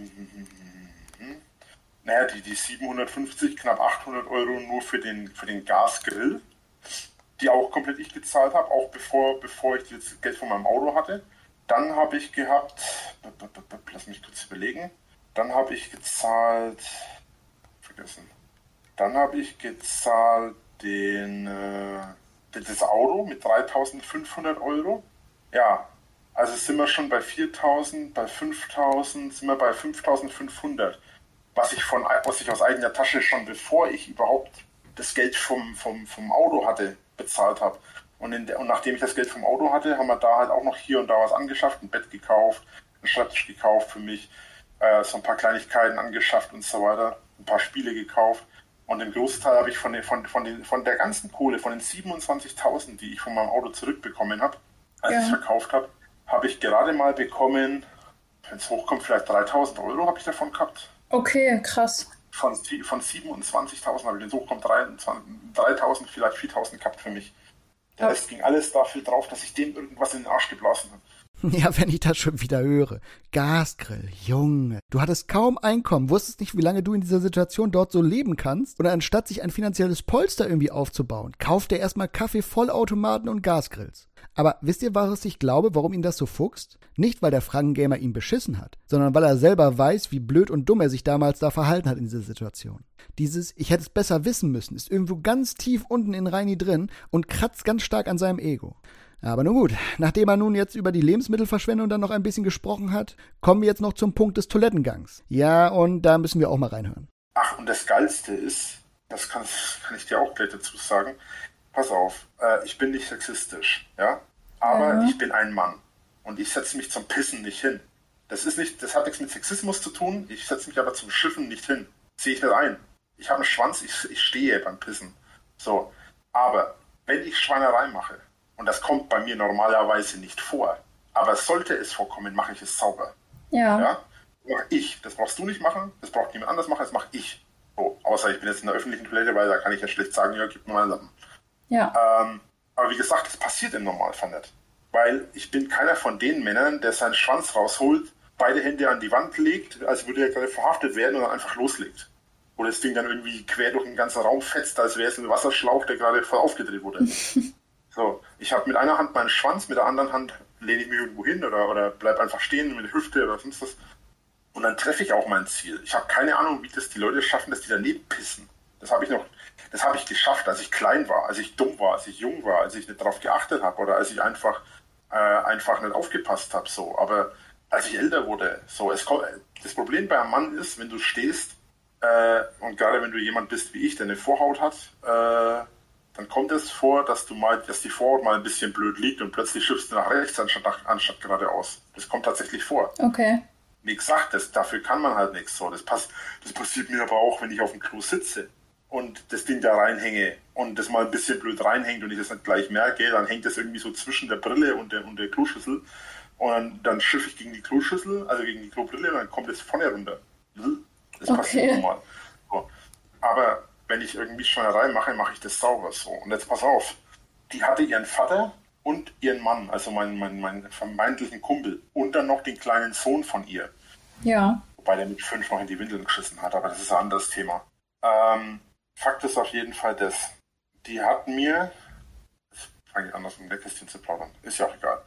Speaker 2: naja, die, die siebenhundertfünfzig, knapp achthundert Euro nur für den, für den Gasgrill, die auch komplett ich gezahlt habe, auch bevor, bevor ich das Geld von meinem Auto hatte. Dann habe ich gehabt, lass mich kurz überlegen, dann habe ich gezahlt, vergessen, dann habe ich gezahlt den... Äh, das Auto mit dreitausendfünfhundert Euro. Ja, also sind wir schon bei viertausend, bei fünftausend, sind wir bei fünftausendfünfhundert. Was ich, von, was ich aus eigener Tasche schon bevor ich überhaupt das Geld vom, vom, vom Auto hatte, bezahlt habe. Und, in der, und nachdem ich das Geld vom Auto hatte, haben wir da halt auch noch hier und da was angeschafft, ein Bett gekauft, einen Schreibtisch gekauft für mich, äh, so ein paar Kleinigkeiten angeschafft und so weiter, ein paar Spiele gekauft. Und den Großteil habe ich von, den, von, von, den, von der ganzen Kohle, von den siebenundzwanzigtausend, die ich von meinem Auto zurückbekommen habe, als ja. ich es verkauft habe, habe ich gerade mal bekommen, wenn es hochkommt, vielleicht dreitausend Euro habe ich davon gehabt.
Speaker 3: Okay, krass.
Speaker 2: Von, von siebenundzwanzigtausend habe ich, wenn es hochkommt, dreitausend, vielleicht viertausend gehabt für mich. Ja. Es ging alles dafür drauf, dass ich dem irgendwas in den Arsch geblasen habe.
Speaker 1: Ja, wenn ich das schon wieder höre. Gasgrill, Junge. Du hattest kaum Einkommen, wusstest nicht, wie lange du in dieser Situation dort so leben kannst. Und anstatt sich ein finanzielles Polster irgendwie aufzubauen, kauft er erstmal Kaffee-Vollautomaten und Gasgrills. Aber wisst ihr, was ich glaube, warum ihn das so fuchst? Nicht, weil der Frankengamer ihn beschissen hat, sondern weil er selber weiß, wie blöd und dumm er sich damals da verhalten hat in dieser Situation. Dieses, ich hätte es besser wissen müssen, ist irgendwo ganz tief unten in Reini drin und kratzt ganz stark an seinem Ego. Aber nun gut, nachdem er nun jetzt über die Lebensmittelverschwendung dann noch ein bisschen gesprochen hat, kommen wir jetzt noch zum Punkt des Toilettengangs. Ja, und da müssen wir auch mal reinhören.
Speaker 2: Ach, und das Geilste ist, das kann, kann ich dir auch gleich dazu sagen, pass auf, äh, ich bin nicht sexistisch, ja, aber ja. ich bin ein Mann und ich setze mich zum Pissen nicht hin. Das ist nicht, das hat nichts mit Sexismus zu tun, ich setze mich aber zum Schiffen nicht hin. Sehe ich nicht ein. Ich habe einen Schwanz, ich, ich stehe beim Pissen. So, aber wenn ich Schweinerei mache, und das kommt bei mir normalerweise nicht vor, aber sollte es vorkommen, mache ich es sauber.
Speaker 3: Ja.
Speaker 2: Ja? Mache ich. Das brauchst du nicht machen, das braucht niemand anders machen, das mache ich. So, außer ich bin jetzt in der öffentlichen Toilette, weil da kann ich ja schlecht sagen, ja, gib mir mal einen Lappen.
Speaker 3: Ja.
Speaker 2: Ähm, aber wie gesagt, das passiert im Normalfall nicht. Weil ich bin keiner von den Männern, der seinen Schwanz rausholt, beide Hände an die Wand legt, als würde er gerade verhaftet werden und dann einfach loslegt. Oder das Ding dann irgendwie quer durch den ganzen Raum fetzt, als wäre es ein Wasserschlauch, der gerade voll aufgedreht wurde. So, ich habe mit einer Hand meinen Schwanz, mit der anderen Hand lehne ich mich irgendwo hin oder, oder bleib einfach stehen mit der Hüfte oder sonst was. Und dann treffe ich auch mein Ziel. Ich habe keine Ahnung, wie das die Leute schaffen, dass die daneben pissen. Das habe ich noch, das habe ich geschafft, als ich klein war, als ich dumm war, als ich jung war, als ich nicht darauf geachtet habe oder als ich einfach, äh, einfach nicht aufgepasst habe. So. Aber als ich älter wurde, so, es kommt, das Problem bei einem Mann ist, wenn du stehst, äh, und gerade wenn du jemand bist wie ich, der eine Vorhaut hat, äh, dann kommt es vor, dass du mal, dass die Vorhaut mal ein bisschen blöd liegt und plötzlich schiffst du nach rechts anstatt, anstatt geradeaus. Das kommt tatsächlich vor.
Speaker 3: Okay.
Speaker 2: Wie gesagt, das, dafür kann man halt nichts. So, das, pass, das passiert mir aber auch, wenn ich auf dem Klo sitze und das Ding da reinhänge und das mal ein bisschen blöd reinhängt und ich das nicht gleich merke, dann hängt das irgendwie so zwischen der Brille und der, und der Kloschüssel und dann, dann schiffe ich gegen die Kloschüssel, also gegen die Klobrille und dann kommt es vorne runter. Das
Speaker 3: okay.
Speaker 2: passiert normal. So. Aber wenn ich irgendwie Schweinerei mache, mache ich das sauber so. Und jetzt pass auf, die hatte ihren Vater und ihren Mann, also meinen mein, mein vermeintlichen Kumpel und dann noch den kleinen Sohn von ihr.
Speaker 3: Ja.
Speaker 2: Wobei der mit fünf noch in die Windeln geschissen hat, aber das ist ein anderes Thema. Ähm, Fakt ist auf jeden Fall das. Die hat mir, jetzt fange ich an, aus dem Nähkästchen zu plaudern, ist ja auch egal.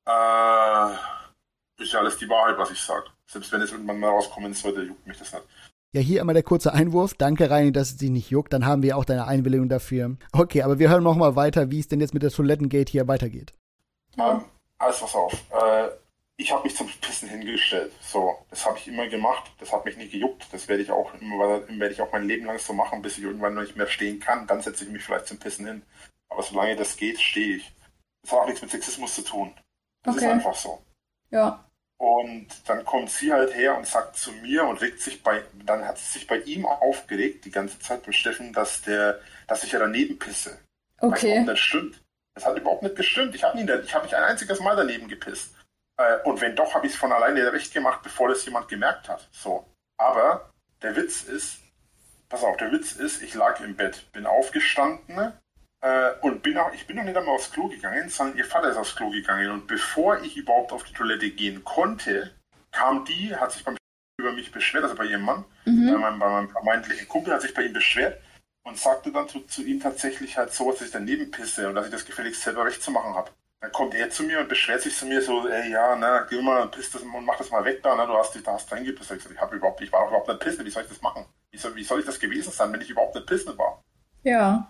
Speaker 2: Äh, ist ja alles die Wahrheit, was ich sage. Selbst wenn es irgendwann mal rauskommen sollte, juckt mich das nicht.
Speaker 1: Ja, hier einmal der kurze Einwurf. Danke, Reini, dass es dich nicht juckt. Dann haben wir auch deine Einwilligung dafür. Okay, aber wir hören noch mal weiter, wie es denn jetzt mit der Toilettengate hier weitergeht.
Speaker 2: Ähm, alles pass auf. Äh, ich habe mich zum Pissen hingestellt. So, das habe ich immer gemacht. Das hat mich nie gejuckt. Das werde ich auch immer, werde ich auch mein Leben lang so machen, bis ich irgendwann nicht mehr stehen kann. Dann setze ich mich vielleicht zum Pissen hin. Aber solange das geht, stehe ich. Das hat auch nichts mit Sexismus zu tun. Das
Speaker 3: okay.
Speaker 2: ist einfach so.
Speaker 3: Ja.
Speaker 2: Und dann kommt sie halt her und sagt zu mir und regt sich bei, dann hat sie sich bei ihm aufgeregt, die ganze Zeit beim Steffen, dass der, dass ich ja daneben pisse.
Speaker 3: Okay.
Speaker 2: Was überhaupt nicht stimmt. Das hat überhaupt nicht gestimmt. Ich habe nie, ich habe nicht ein einziges Mal daneben gepisst. Äh, und wenn doch, habe ich es von alleine recht gemacht, bevor das jemand gemerkt hat. So. Aber der Witz ist, pass auf, der Witz ist, ich lag im Bett, bin aufgestanden, Äh, und bin auch, ich bin noch nicht einmal aufs Klo gegangen, sondern ihr Vater ist aufs Klo gegangen. Und bevor ich überhaupt auf die Toilette gehen konnte, kam die, hat sich beim über mich beschwert, also bei ihrem Mann, mhm. bei, meinem, bei meinem vermeintlichen Kumpel, hat sich bei ihm beschwert und sagte dann zu, zu ihm tatsächlich halt so, dass ich daneben pisse und dass ich das gefälligst selber recht zu machen habe. Dann kommt er zu mir und beschwert sich zu mir so, ey, ja, na, geh mal, piss das und mach das mal weg da, na, du hast dich, da hast reingepisst. Ich gesagt, ich hab überhaupt, ich war überhaupt nicht pissen, wie soll ich das machen? Wie soll, wie soll ich das gewesen sein, wenn ich überhaupt nicht pissen war?
Speaker 3: Ja.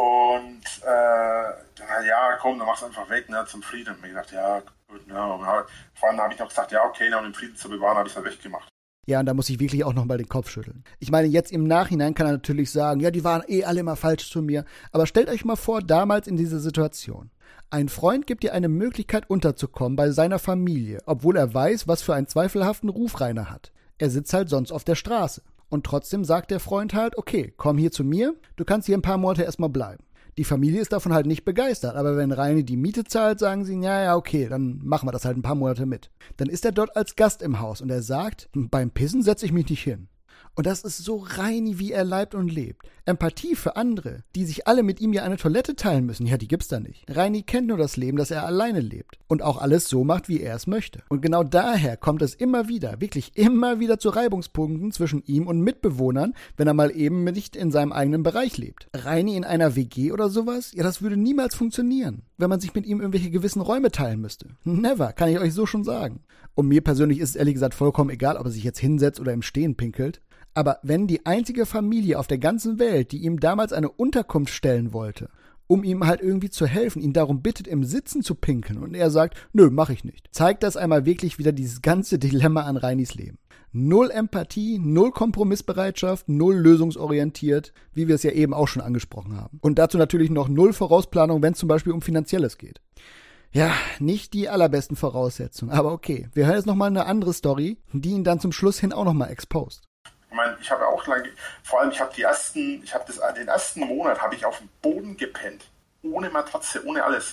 Speaker 2: Und äh, dann, ja, komm, dann mach's einfach weg, ne, zum Frieden. Und mir gedacht, ja, gut, ne. Und vor allem habe ich noch gesagt, ja, okay, na, um den Frieden zu bewahren, habe ich es halt weggemacht.
Speaker 1: Ja, und da muss ich wirklich auch nochmal den Kopf schütteln. Ich meine, jetzt im Nachhinein kann er natürlich sagen, ja, die waren eh alle immer falsch zu mir. Aber stellt euch mal vor, damals in dieser Situation. Ein Freund gibt dir eine Möglichkeit unterzukommen bei seiner Familie, obwohl er weiß, was für einen zweifelhaften Ruf Rainer hat. Er sitzt halt sonst auf der Straße. Und trotzdem sagt der Freund halt, okay, komm hier zu mir, du kannst hier ein paar Monate erstmal bleiben. Die Familie ist davon halt nicht begeistert, aber wenn Reini die Miete zahlt, sagen sie, ja, ja, okay, dann machen wir das halt ein paar Monate mit. Dann ist er dort als Gast im Haus und er sagt, beim Pissen setze ich mich nicht hin. Und das ist so Reini, wie er leibt und lebt. Empathie für andere, die sich alle mit ihm ja eine Toilette teilen müssen, ja, die gibt's da nicht. Reini kennt nur das Leben, dass er alleine lebt und auch alles so macht, wie er es möchte. Und genau daher kommt es immer wieder, wirklich immer wieder zu Reibungspunkten zwischen ihm und Mitbewohnern, wenn er mal eben nicht in seinem eigenen Bereich lebt. Reini in einer W G oder sowas, ja, das würde niemals funktionieren, wenn man sich mit ihm irgendwelche gewissen Räume teilen müsste. Never, kann ich euch so schon sagen. Und mir persönlich ist es ehrlich gesagt vollkommen egal, ob er sich jetzt hinsetzt oder im Stehen pinkelt. Aber wenn die einzige Familie auf der ganzen Welt, die ihm damals eine Unterkunft stellen wollte, um ihm halt irgendwie zu helfen, ihn darum bittet, im Sitzen zu pinkeln und er sagt, nö, mach ich nicht, zeigt das einmal wirklich wieder dieses ganze Dilemma an Reinis Leben. Null Empathie, null Kompromissbereitschaft, null lösungsorientiert, wie wir es ja eben auch schon angesprochen haben. Und dazu natürlich noch null Vorausplanung, wenn es zum Beispiel um Finanzielles geht. Ja, nicht die allerbesten Voraussetzungen, aber okay. Wir hören jetzt nochmal eine andere Story, die ihn dann zum Schluss hin auch nochmal exposed.
Speaker 2: Ich meine, ich habe ja auch lange, vor allem ich habe die ersten, ich habe das, den ersten Monat habe ich auf dem Boden gepennt. Ohne Matratze, ohne alles.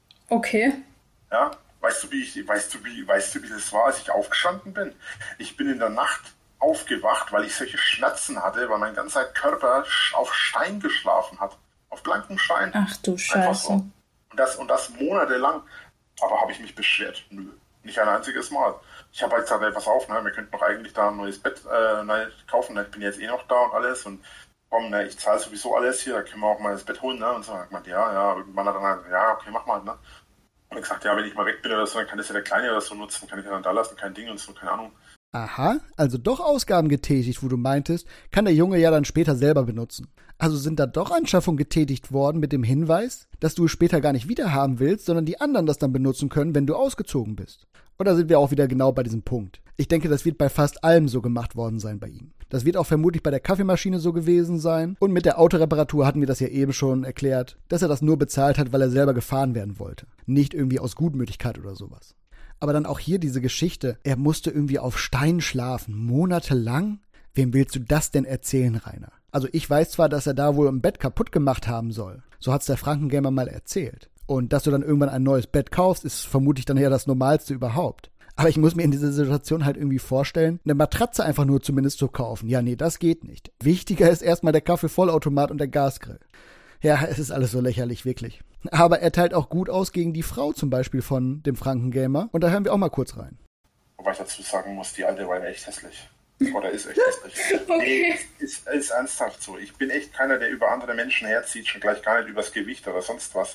Speaker 3: Okay.
Speaker 2: Ja, weißt du, wie ich, weißt du, wie, weißt du, wie das war, als ich aufgestanden bin? Ich bin in der Nacht aufgewacht, weil ich solche Schmerzen hatte, weil mein ganzer Körper auf Stein geschlafen hat. Auf blankem Stein.
Speaker 3: Ach du Scheiße.
Speaker 2: So. Und das, und das monatelang. Aber habe ich mich beschwert? Nö. Nicht ein einziges Mal. Ich habe halt gesagt, ey, pass auf, ne, wir könnten doch eigentlich da ein neues Bett äh, ne, kaufen. Ne, ich bin jetzt eh noch da und alles. Und komm, ne, ich zahle sowieso alles hier, da können wir auch mal das Bett holen. Ne? Und so. Ich meinte, ja, ja. Irgendwann hat er dann gesagt, ja, okay, mach mal. Ne? Und ich gesagt, ja, wenn ich mal weg bin oder so, dann kann das ja der Kleine oder so nutzen. Kann ich ja dann da lassen, kein Ding und so, keine Ahnung.
Speaker 1: Aha, also doch Ausgaben getätigt, wo du meintest, kann der Junge ja dann später selber benutzen. Also sind da doch Anschaffungen getätigt worden mit dem Hinweis, dass du es später gar nicht wiederhaben willst, sondern die anderen das dann benutzen können, wenn du ausgezogen bist. Oder sind wir auch wieder genau bei diesem Punkt? Ich denke, das wird bei fast allem so gemacht worden sein bei ihm. Das wird auch vermutlich bei der Kaffeemaschine so gewesen sein. Und mit der Autoreparatur hatten wir das ja eben schon erklärt, dass er das nur bezahlt hat, weil er selber gefahren werden wollte. Nicht irgendwie aus Gutmütigkeit oder sowas. Aber dann auch hier diese Geschichte, er musste irgendwie auf Stein schlafen, monatelang? Wem willst du das denn erzählen, Rainer? Also ich weiß zwar, dass er da wohl ein Bett kaputt gemacht haben soll. So hat's der Frankengamer mal erzählt. Und dass du dann irgendwann ein neues Bett kaufst, ist vermutlich dann eher das Normalste überhaupt. Aber ich muss mir in dieser Situation halt irgendwie vorstellen, eine Matratze einfach nur zumindest zu kaufen. Ja, nee, das geht nicht. Wichtiger ist erstmal der Kaffeevollautomat und der Gasgrill. Ja, es ist alles so lächerlich, wirklich. Aber er teilt auch gut aus gegen die Frau zum Beispiel von dem Frankengamer. Und da hören wir auch mal kurz rein.
Speaker 2: Wobei ich dazu sagen muss, die alte war echt hässlich. Oder ist echt hässlich.
Speaker 3: Okay.
Speaker 2: Nee, ist, ist ernsthaft so. Ich bin echt keiner, der über andere Menschen herzieht, schon gleich gar nicht übers Gewicht oder sonst was.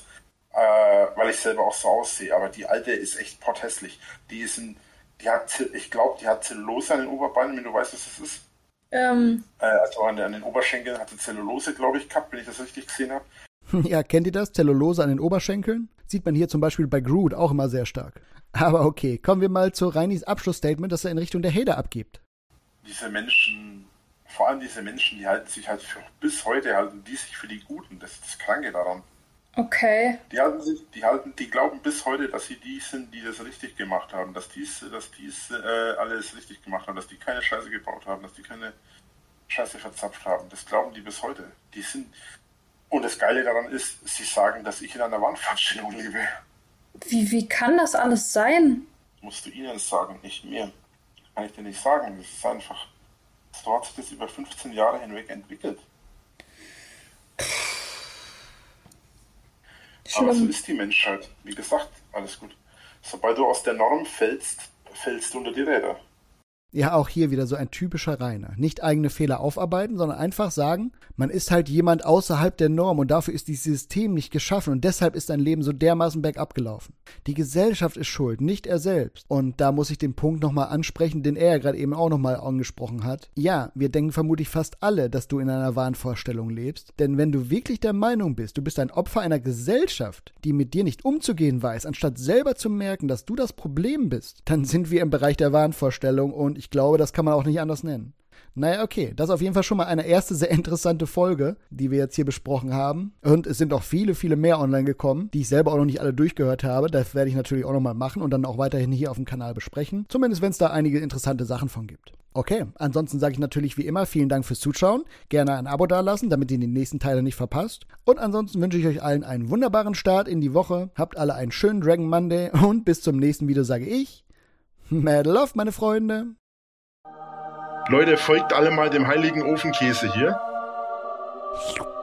Speaker 2: Äh, weil ich selber auch so aussehe. Aber die alte ist echt potthässlich. Die ist ein, die hat, ich glaube, die hat Zellulose an den Oberbeinen, wenn du weißt, was das ist.
Speaker 3: Ähm.
Speaker 2: Äh, also an, an den Oberschenkeln hat sie Zellulose, glaube ich, gehabt, wenn ich das richtig gesehen habe.
Speaker 1: Ja, kennt ihr das? Zellulose an den Oberschenkeln? Sieht man hier zum Beispiel bei Groot auch immer sehr stark. Aber okay, kommen wir mal zu Reinis Abschlussstatement, das er in Richtung der Hater abgibt.
Speaker 2: Diese Menschen, vor allem diese Menschen, die halten sich halt für, bis heute halten die sich für die Guten. Das ist das Kranke daran.
Speaker 3: Okay.
Speaker 2: Die halten sich, die halten, die glauben bis heute, dass sie die sind, die das richtig gemacht haben, dass die dass dies äh, alles richtig gemacht haben, dass die keine Scheiße gebaut haben, dass die keine Scheiße verzapft haben. Das glauben die bis heute. Die sind. Und das Geile daran ist, sie sagen, dass ich in einer Wandvorstellung lebe.
Speaker 3: Wie, wie kann das alles sein?
Speaker 2: Musst du ihnen sagen, nicht mir. Kann ich dir nicht sagen. Das ist einfach. So hat sich das über fünfzehn Jahre hinweg entwickelt.
Speaker 3: Schlimm.
Speaker 2: Aber so ist die Menschheit. Wie gesagt, alles gut. Sobald du aus der Norm fällst, fällst du unter die Räder.
Speaker 1: Ja, auch hier wieder so ein typischer Rainer. Nicht eigene Fehler aufarbeiten, sondern einfach sagen, man ist halt jemand außerhalb der Norm und dafür ist dieses System nicht geschaffen und deshalb ist dein Leben so dermaßen bergab gelaufen. Die Gesellschaft ist schuld, nicht er selbst. Und da muss ich den Punkt nochmal ansprechen, den er ja gerade eben auch nochmal angesprochen hat. Ja, wir denken vermutlich fast alle, dass du in einer Wahnvorstellung lebst. Denn wenn du wirklich der Meinung bist, du bist ein Opfer einer Gesellschaft, die mit dir nicht umzugehen weiß, anstatt selber zu merken, dass du das Problem bist, dann sind wir im Bereich der Wahnvorstellung und ich glaube, das kann man auch nicht anders nennen. Naja, okay, das ist auf jeden Fall schon mal eine erste sehr interessante Folge, die wir jetzt hier besprochen haben. Und es sind auch viele, viele mehr online gekommen, die ich selber auch noch nicht alle durchgehört habe. Das werde ich natürlich auch nochmal machen und dann auch weiterhin hier auf dem Kanal besprechen. Zumindest, wenn es da einige interessante Sachen von gibt. Okay, ansonsten sage ich natürlich wie immer vielen Dank fürs Zuschauen. Gerne ein Abo dalassen, damit ihr die nächsten Teile nicht verpasst. Und ansonsten wünsche ich euch allen einen wunderbaren Start in die Woche. Habt alle einen schönen Dragon Monday und bis zum nächsten Video sage ich Mad Love, meine Freunde.
Speaker 2: Leute, folgt alle mal dem heiligen Ofenkäse hier.